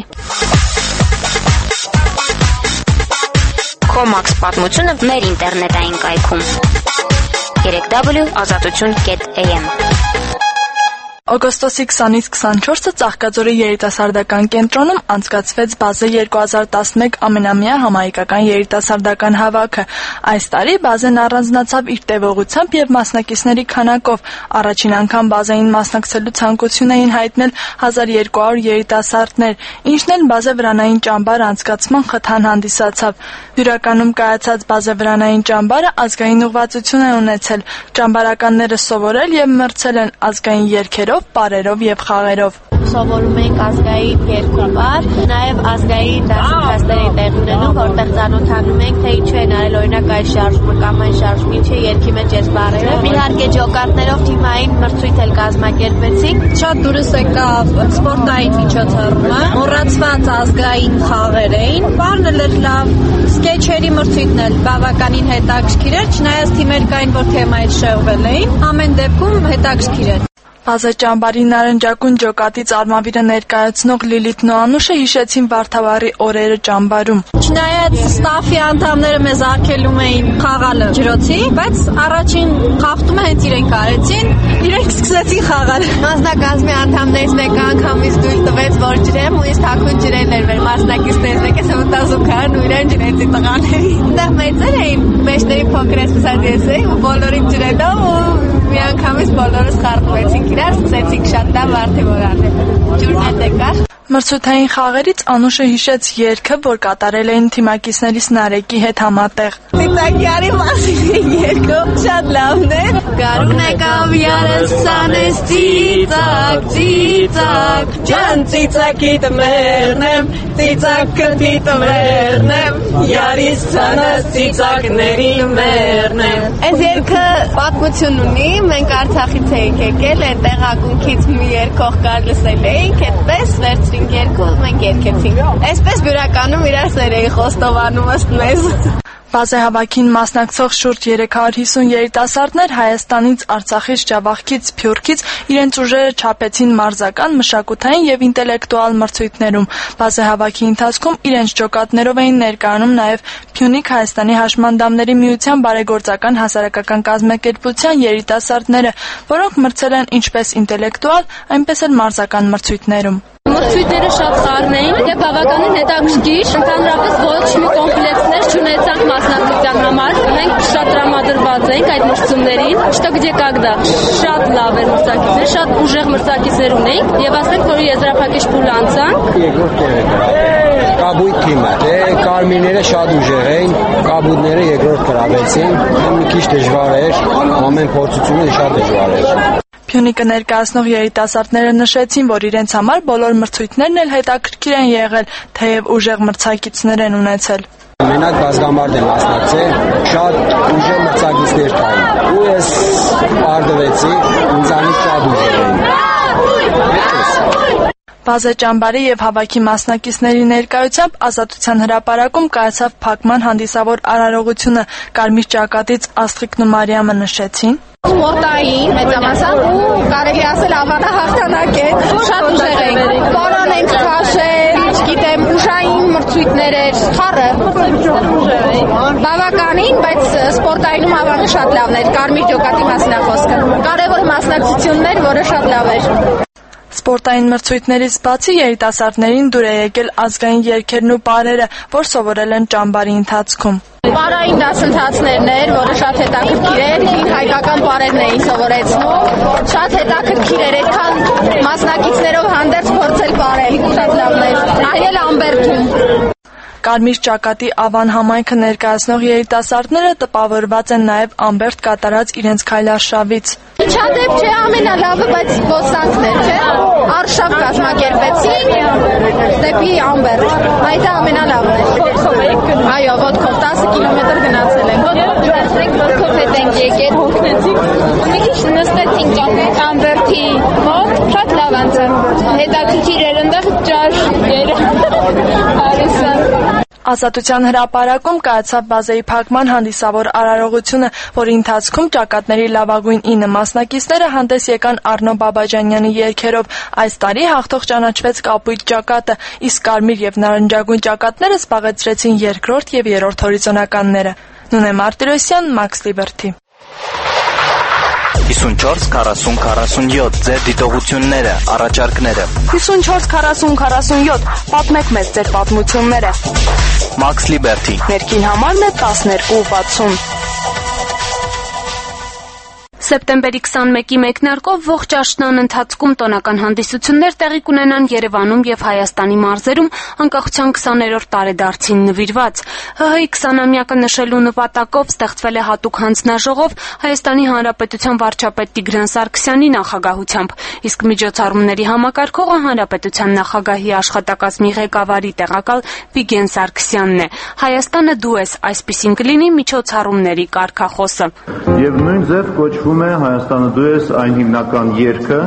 Speaker 14: Քո Max պատմությունը մեր ինտերնետային կայքում երեք w ազատություն կետ a m
Speaker 7: Օգոստոսի քսանից քսանչորսը Ծաղկաձորի երիտասարդական կենտրոնում անցկացվեց Բազե երկու հազար տասնմեկ ամենամյա համահայկական երիտասարդական հավաքը։ Այս տարի Բազեն առանձնացավ իր տևողությամբ եւ մասնակիցների քանակով։ Առաջին անգամ Բազեին մասնակցելու ցանկություն էին հայտնել հազար երկու հարյուր երիտասարդներ, ինչն էլ Բազե վրանային ճամբար անցկացման խթան հանդիսացավ։ Հյուրականում կայացած Բազե վրանային ճամբարը ազգային ուղղվածություն է ունեցել։ Ճամբարականները սովորել եւ մրցել են ազգային երգերով երգերով, պարերով եւ խաղերով։
Speaker 18: Սովորում ենք ազգային երկուբար, նաև ազգային դասընթացների տեղ ունենում, որտեղ ծանոթանում ենք, թե ինչու են արել օրինակ այդ շարժումը կամ այն շարժումը, ինչ է երգի մեջ այս բառերը։ Իհարկե ջոկատներով թիմային մրցույթ էլ կազմակերպեցինք։ Շատ դուրս եկավ սպորտային միջոցառումը, մոռացված ազգային խաղեր էին, բառն էլ լավ, սկեչերի մրցույթն էլ բավականին հետաքրքիր էր, չնայած թիմեր կային, որ թեմայից շեղվել էին, ամեն դեպքում հետաքրքիր էր։
Speaker 7: Բազաճամբարի նարնջագույն ջոկատից արմավիրը ներկայացնող Լիլիթն ու Անուշը հիշեցին Վարդավառի օրերը ճամբարում։
Speaker 18: Չնայած ստաֆի անդամները մեզ արգելում էին խաղալը ջրոցի, բայց առաջին խախտումը հենց իրենք արեցին, իրենք սկսեցին խաղալ։ Մասնակազմի անդամներից մեկը անգամից դույլ տվեց, որ ջրեմ ու ինձ թաքուն ջրել էր մեր մասնակիցներից մեկը սմտազուգարն ու իրեն ջրեցի տղաների։ Այնտեղ մեծեր էին, մեջների փոքր էսպիսադիես էին ու բոլորին ջրելով ու մի անգամից բոլորս խառնվեցինք իրար, սկսեցինք շատ լավ արդյունք անել։ Ջուրն էլ եկար։
Speaker 7: Մրցութային խաղերից Անուշը հիշեց երգը, որ կատարել էին թիմակիցներիս Նարեկի հետ համատեղ։
Speaker 18: Ծիծակյարի մասին երգը շատ լավն է։ Գարուն եկավ յարս սանես ծիծակ, ծիծակ, ջան ծիծակիդ մերնեմ, ծիծակը դիտվերնեմ, յարիս սանես ծիծակների մերնեմ։ Այս երգը պատմություն ունի, մենք Արցախից էինք եկել, այդտեղ ակունքից մի երգող կար լսել էինք, այդպես վերցրինք երգը, մենք երգեցինք։ Այսպես բյուրականում իրար սեր էի խոստովանում ըստ մեզ։
Speaker 7: Բազեհավաքին մասնակցող շուրջ երեք հարյուր հիսուն երիտասարդներ Հայաստանից, Արցախից, Ջավախքից, Փյուրքից իրենց ուժերը չափեցին մարզական, մշակութային եւ ինտելեկտուալ մրցույթներում։ Բազեհավաքի ընթացքում իրենց ջոկատներով էին ներկայանում նաեւ Փյունիկ Հայաստանի Հաշմանդամների միության բարեգործական հասարակական կազմակերպության երիտասարդները, որոնք մրցել են ինչպես ինտելեկտուալ, այնպես էլ մարզական մրցույթներում։
Speaker 5: Մրցույթները շատ խառն էին եւ բավականին հետաքրքիր, ընդհանրապես ոչ մի կոմպլեքսներ չունեցանք մասնակցության համար։ Մենք շատ տրամադրված ենք այդ մրցումներին, что где когда։ Շատ լավ էր մրցակիցներ, շատ ուժեղ մրցակիցներ ունեինք եւ ասենք, որ եզրափակիչ փուլ անցանք։
Speaker 19: Երկրորդ երեկը Կաբույտ թիմը, դե կարմիրները շատ ուժեղ էին, կաբույտները երկրորդ գրավեցին, մի քիչ դժվար էր, ամեն փորձությունը շատ դժվար էր։
Speaker 7: Փյունիկը ներկայացնող երիտասարդները նշեցին, որ իրենց համար բոլոր մրցույթներն էլ հետաքրքիր են եղել, թեև ուժեղ մրցակիցներ են ունեցել։
Speaker 19: Մենակ բազմամարդ եմ մասնակցել, շատ ուժեղ մրցակիցներ կային։ Ու ես արդվեցի, ինձանից շատ ուժեղ էին։
Speaker 7: Բազաճամբարի եւ հավաքի մասնակիցների ներկայությամբ Ազատության հրապարակում կայացավ փակման հանդիսավոր արարողությունը։ Կարմիր ճակատից Աստղիկն ու Մարիամը նշեցին.
Speaker 18: Սպորտային մեծամասամբ ու կարելի ասել ավարտահաղթանակ է, շատ ուժեղ ենք, բարան ենք քաշել, չգիտեմ, ուժային մրցույթներ էր, խառը, բավականին, բայց սպորտայինում ավարտը շատ լավն էր, կարմիր ջոկատի մասին է խոսքը, կարևոր մասնակցություններ, որը շատ լավ էր։
Speaker 7: Սպորտային մրցույթներից բացի երիտասարդներին դուր է եկել ազգային երգերն ու պարերը, որ սովորել են ճամբարի ընթացքում։
Speaker 18: Պարային դասընթացներն էր, որը շատ հետաքրքիր էր, հին հայկական պարերն էին սովորեցնում, շատ հետաքրքիր էր, այդքան մասնակիցներով հանդերձ փորձել պարել, շատ լավն էր, այլ Ամբերդում։
Speaker 7: Կարմիր ճակատի Ավան համայնքը ներկայացնող երիտասարդները տպավորված են նաև Ամբերդ կատարած իրենց քայլարշավից։
Speaker 18: Չադեպ չէ, ամենալավը, բայց ոսանքն էր, չէ։ Արշավ կազմակերպեցին դեպի Ամբերդ։ Այդ ամենալավն էր։ Այո, ոտքով տասը կիլոմետր գնացել ենք։ Ոտքով ոտքով հետ ենք եկել, հոգնեցինք։ Մի քիչ նստեցինք Ամբերդի մոտ, շատ լավ անցավ։ Հետաքրքիր էր, այնտեղ ջար Արիսը։
Speaker 7: Ազատության հրապարակում կայացավ բազեի փակման հանդիսավոր արարողությունը, որի ընթացքում ճակատների լավագույն ինը մասնակիցները հանդես եկան Արնո Բաբաջանյանի երգերով։ Այս տարի հաղթող ճանաչվեց կապույտ ճակատը, իսկ կարմիր եւ նարնջագույն ճակատները զբաղեցրեցին երկրորդ եւ երրորդ հորիզոնականները։ Նունե Մարտիրոսյան, Max Liberty։
Speaker 2: հիսունչորս քառասուն քառասունյոթ ձեր դիտողությունները, առաջարկները։
Speaker 1: հիսունչորս քառասուն քառասունյոթ պատմեք մեզ ձեր պատմությունները։
Speaker 2: Max Liberty։
Speaker 1: Ներքին համարն է տասներկու վաթսուն։ Սեպտեմբերի քսանմեկի մեկնարկով ողջ աշնան ընթացքում տոնական հանդիսություններ տեղի կունենան Երևանում եւ Հայաստանի մարզերում անկախության քսաներորդ տարեդարձին նվիրված։ ՀՀ-ի քսանամյակը նշելու նպատակով ստեղծվել է հատուկ հանձնաժողով Հայաստանի Հանրապետության վարչապետ Տիգրան Սարգսյանի նախագահությամբ, իսկ միջոցառումների համակարգողը Հանրապետության նախագահի աշխատակազմի ղեկավարի տեղակալ Վիգեն Սարգսյանն է։ Հայաստանը դու ես, այսպիսին կլինի միջոցառումների կարգախոսը։
Speaker 20: Եվ նույն ձև կոչվում է Հայաստանը դու ես այն հիմնական երգը,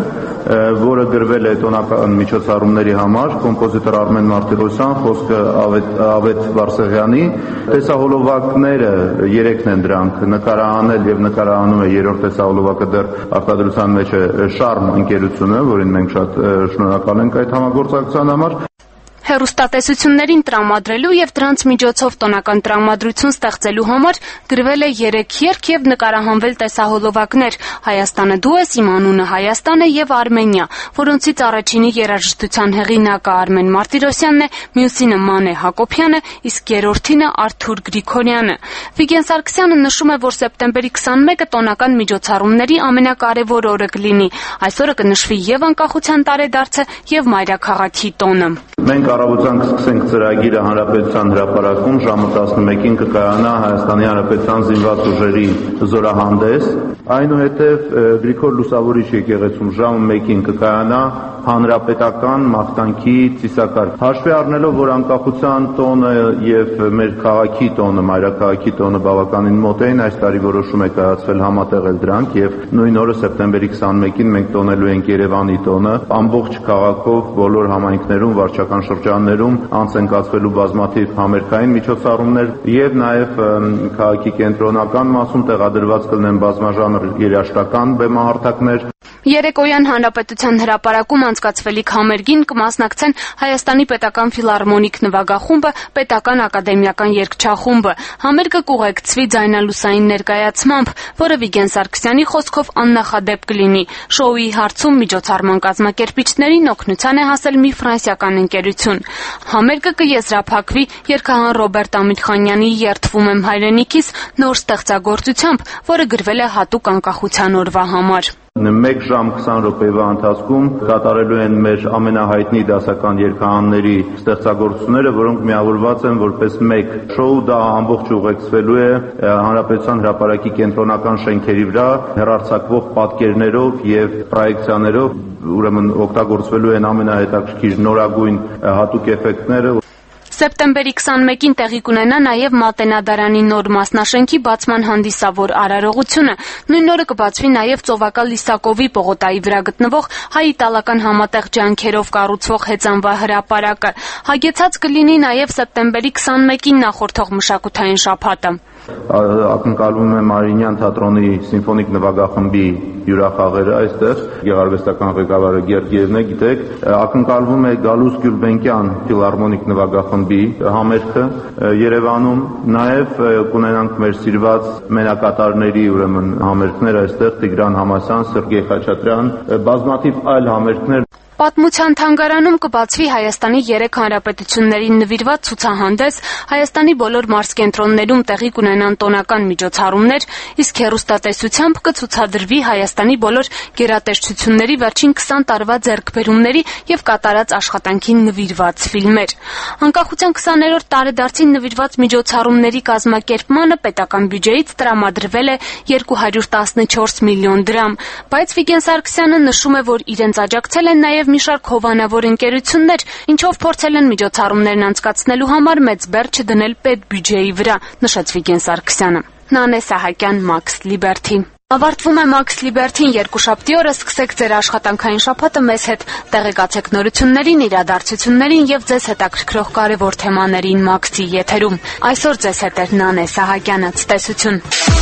Speaker 20: որը գրվել է տոնական միջոցառումների համար, կոմպոզիտոր Արմեն Մարտիրոսյան, խոսքը Ավետ Վարսեղյանի, տեսահոլովակները երեքն են դրանք, նկարահանել եւ նկարահանում է երրորդ տեսահոլովակը դեռ արտադրության մեջ է Շարմ ընկերությունը, որին մենք շատ շնորհակալ ենք այդ համագործակցության համար։
Speaker 1: Հեռուստատեսություններին տրամադրելու եւ դրանց միջոցով տոնական տրամադրություն ստեղծելու համար գրվել է երեք երգ եւ նկարահանվել տեսահոլովակներ Հայաստանը դու ես, իմ անունը Հայաստան է եւ Արմենիա, որոնցից առաջինի երաժշտության հեղինակը Արմեն Մարտիրոսյանն է, մյուսինը Մանե Հակոբյանը, իսկ երրորդինը Արթուր Գրիգորյանը։ Վիգեն Սարգսյանը նշում է, որ սեպտեմբերի քսանմեկը տոնական միջոցառումների ամենակարևոր օրը կլինի։ Այսօրը կնշվի եւ անկախության տարեդարձը եւ մայրաքաղաքի տոնը։
Speaker 20: Մենք առավոտյան կսկսենք ծրագիրը Հանրապետության հրապարակում, ժամը տասնմեկին կկայանա Հայաստանի Հանրապետության զինված ուժերի զորահանդես, այնուհետև Գրիգոր Լուսավորիչ եկեղեցում ժամը մեկին կկայանա հանրապետական մաղթանքի ծիսակարգ։ Հաշվի առնելով, որ անկախության տոնը եւ մեր քաղաքի տոնը, մայրաքաղաքի տոնը բավականին մոտ էին, այս տարի որոշում է կայացվել համատեղել դրանք եւ նույն օրը սեպտեմբերի քսանմեկին մենք տոնելու ենք Երևանի տոնը, ամբողջ քաղաքով բոլոր համայնքներում վարչական շրջաններում անց են կացվելու բազմաթիվ համերգային միջոցառումներ եւ նաեւ քաղաքի կենտրոնական մասում տեղադրված կլինեն բազմաժանր երաժշտական բեմահարթակներ։
Speaker 1: Երեկոյան Հանրապետության հրապարակում անցկացվելիք համերգին կմասնակցեն Հայաստանի պետական ֆիլհարմոնիկ նվագախումբը, պետական ակադեմիական երգչախումբը։ Համերգը կուղեկցվի ձայնալուսային ներկայացմամբ, որը Վիգեն Սարգսյանի խոսքով աննախադեպ կլինի։ Շոուի հարցում միջոցառման կազմակերպիչներին օգնության է հասել մի ֆրանսիական ընկերություն։ Համերգը կեզրափակվի երգահան Ռոբերտ Ամիրխանյանի «Երդվում եմ հայրենիքիս» նոր ստեղծագործությամբ, որը գրվել է հատուկ անկախության օրվա համար։
Speaker 20: Մեկ ժամ քսան րոպեվա ընթացքում կատարելու են մեր ամենահայտնի դասական երգահանների ստեղծագործությունները, որոնք միավորված են որպես մեկ շոու, դա ամբողջ ուղեկցվելու է Հանրապետության հրապարակի կենտրոնական շենքերի վրա հեռարձակվող պատկերներով եւ պրոյեկցիաներով, ուրեմն օգտագործվելու են ամենահետաքրքիր նորագույն հատուկ էֆեկտները։
Speaker 1: Սեպտեմբերի քսանմեկին տեղի կունենա նաև Մատենադարանի նոր մասնաշենքի բացման հանդիսավոր արարողությունը։ Նույն օրը կբացվի նաև Ծովակալ Լիսակովի պողոտայի վրա գտնվող հայ-իտալական համատեղ ջանքերով կառուցվող հեծանվա հրապարակը։ Հագեցած կլինի նաև սեպտեմբերի քսանմեկին նախորդող մշակութային շաբաթը։
Speaker 20: Ակնկալվում է Մարինյան թատրոնի սիմֆոնիկ նվագախմբի հյուրախաղերը այստեղ, գեղարվեստական ղեկավարը Գերգիևն է, գիտեք, ակնկալվում է Գալուս Գյուլբենկյան ֆիլհարմոնիկ նվագախմբի համերգը Երևանում, նաև կունենանք մեր սիրված մենակատարների ուրեմն համերգներ այստեղ Տիգրան Համասյան, Սերգեյ Խաչատրյան, բազմաթիվ այլ համերգներ։
Speaker 1: Պատմության թանգարանում կբացվի Հայաստանի երեք հանրապետություններին նվիրված ցուցահանդես, Հայաստանի բոլոր մարզկենտրոններում տեղի կունենան տոնական միջոցառումներ, իսկ հեռուստատեսությամբ կցուցադրվի Հայաստանի բոլոր գերատեսչությունների վերջին քսան տարվա ձեռքբերումների եւ կատարած աշխատանքին նվիրված ֆիլմեր։ Անկախության քսաներորդ տարեդարձին նվիրված միջոցառումների կազմակերպմանը պետական բյուջեից տրամադրվել է երկու հարյուր տասնչորս միլիոն դրամ, բայց Վիգեն Սարգսյանը նշում է, որ իրենց աջակցել են նաեւ մի շարք հովանավոր ընկերություններ, ինչով փորձել են միջոցառումներն անցկացնելու համար մեծ բեռ չդնել պետբյուջեի վրա, նշեց Վիգեն Սարգսյանը։ Նանե Սահակյան, Max Liberty։ Ավարտվում է Max Liberty-ն երկուշաբթի օրը, սկսեք ձեր աշխատանքային շաբաթը մեզ հետ, տեղեկացեք նորություններին, իրադարձություններին եւ ձեզ հետաքրքրող կարևոր թեմաներին Max-ի եթերում։ Այսօր ձեզ հետ է Նանե Սահակյանը, ցտեսություն։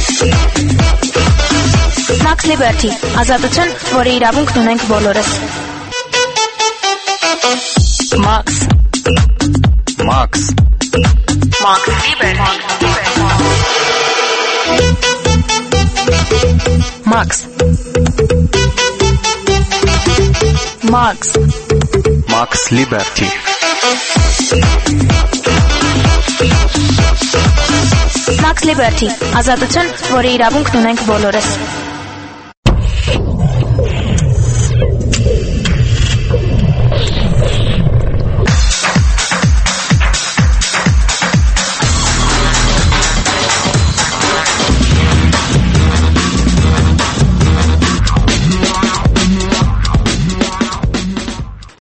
Speaker 4: Max Liberty, ազատություն, որի իրավունքն ունենք բոլորս։
Speaker 2: Max. Max.
Speaker 14: Max Liberty.
Speaker 7: Max. Max.
Speaker 2: Max Liberty.
Speaker 4: Max Liberty, ազատություն, որի իրավունքն ունենք բոլորս։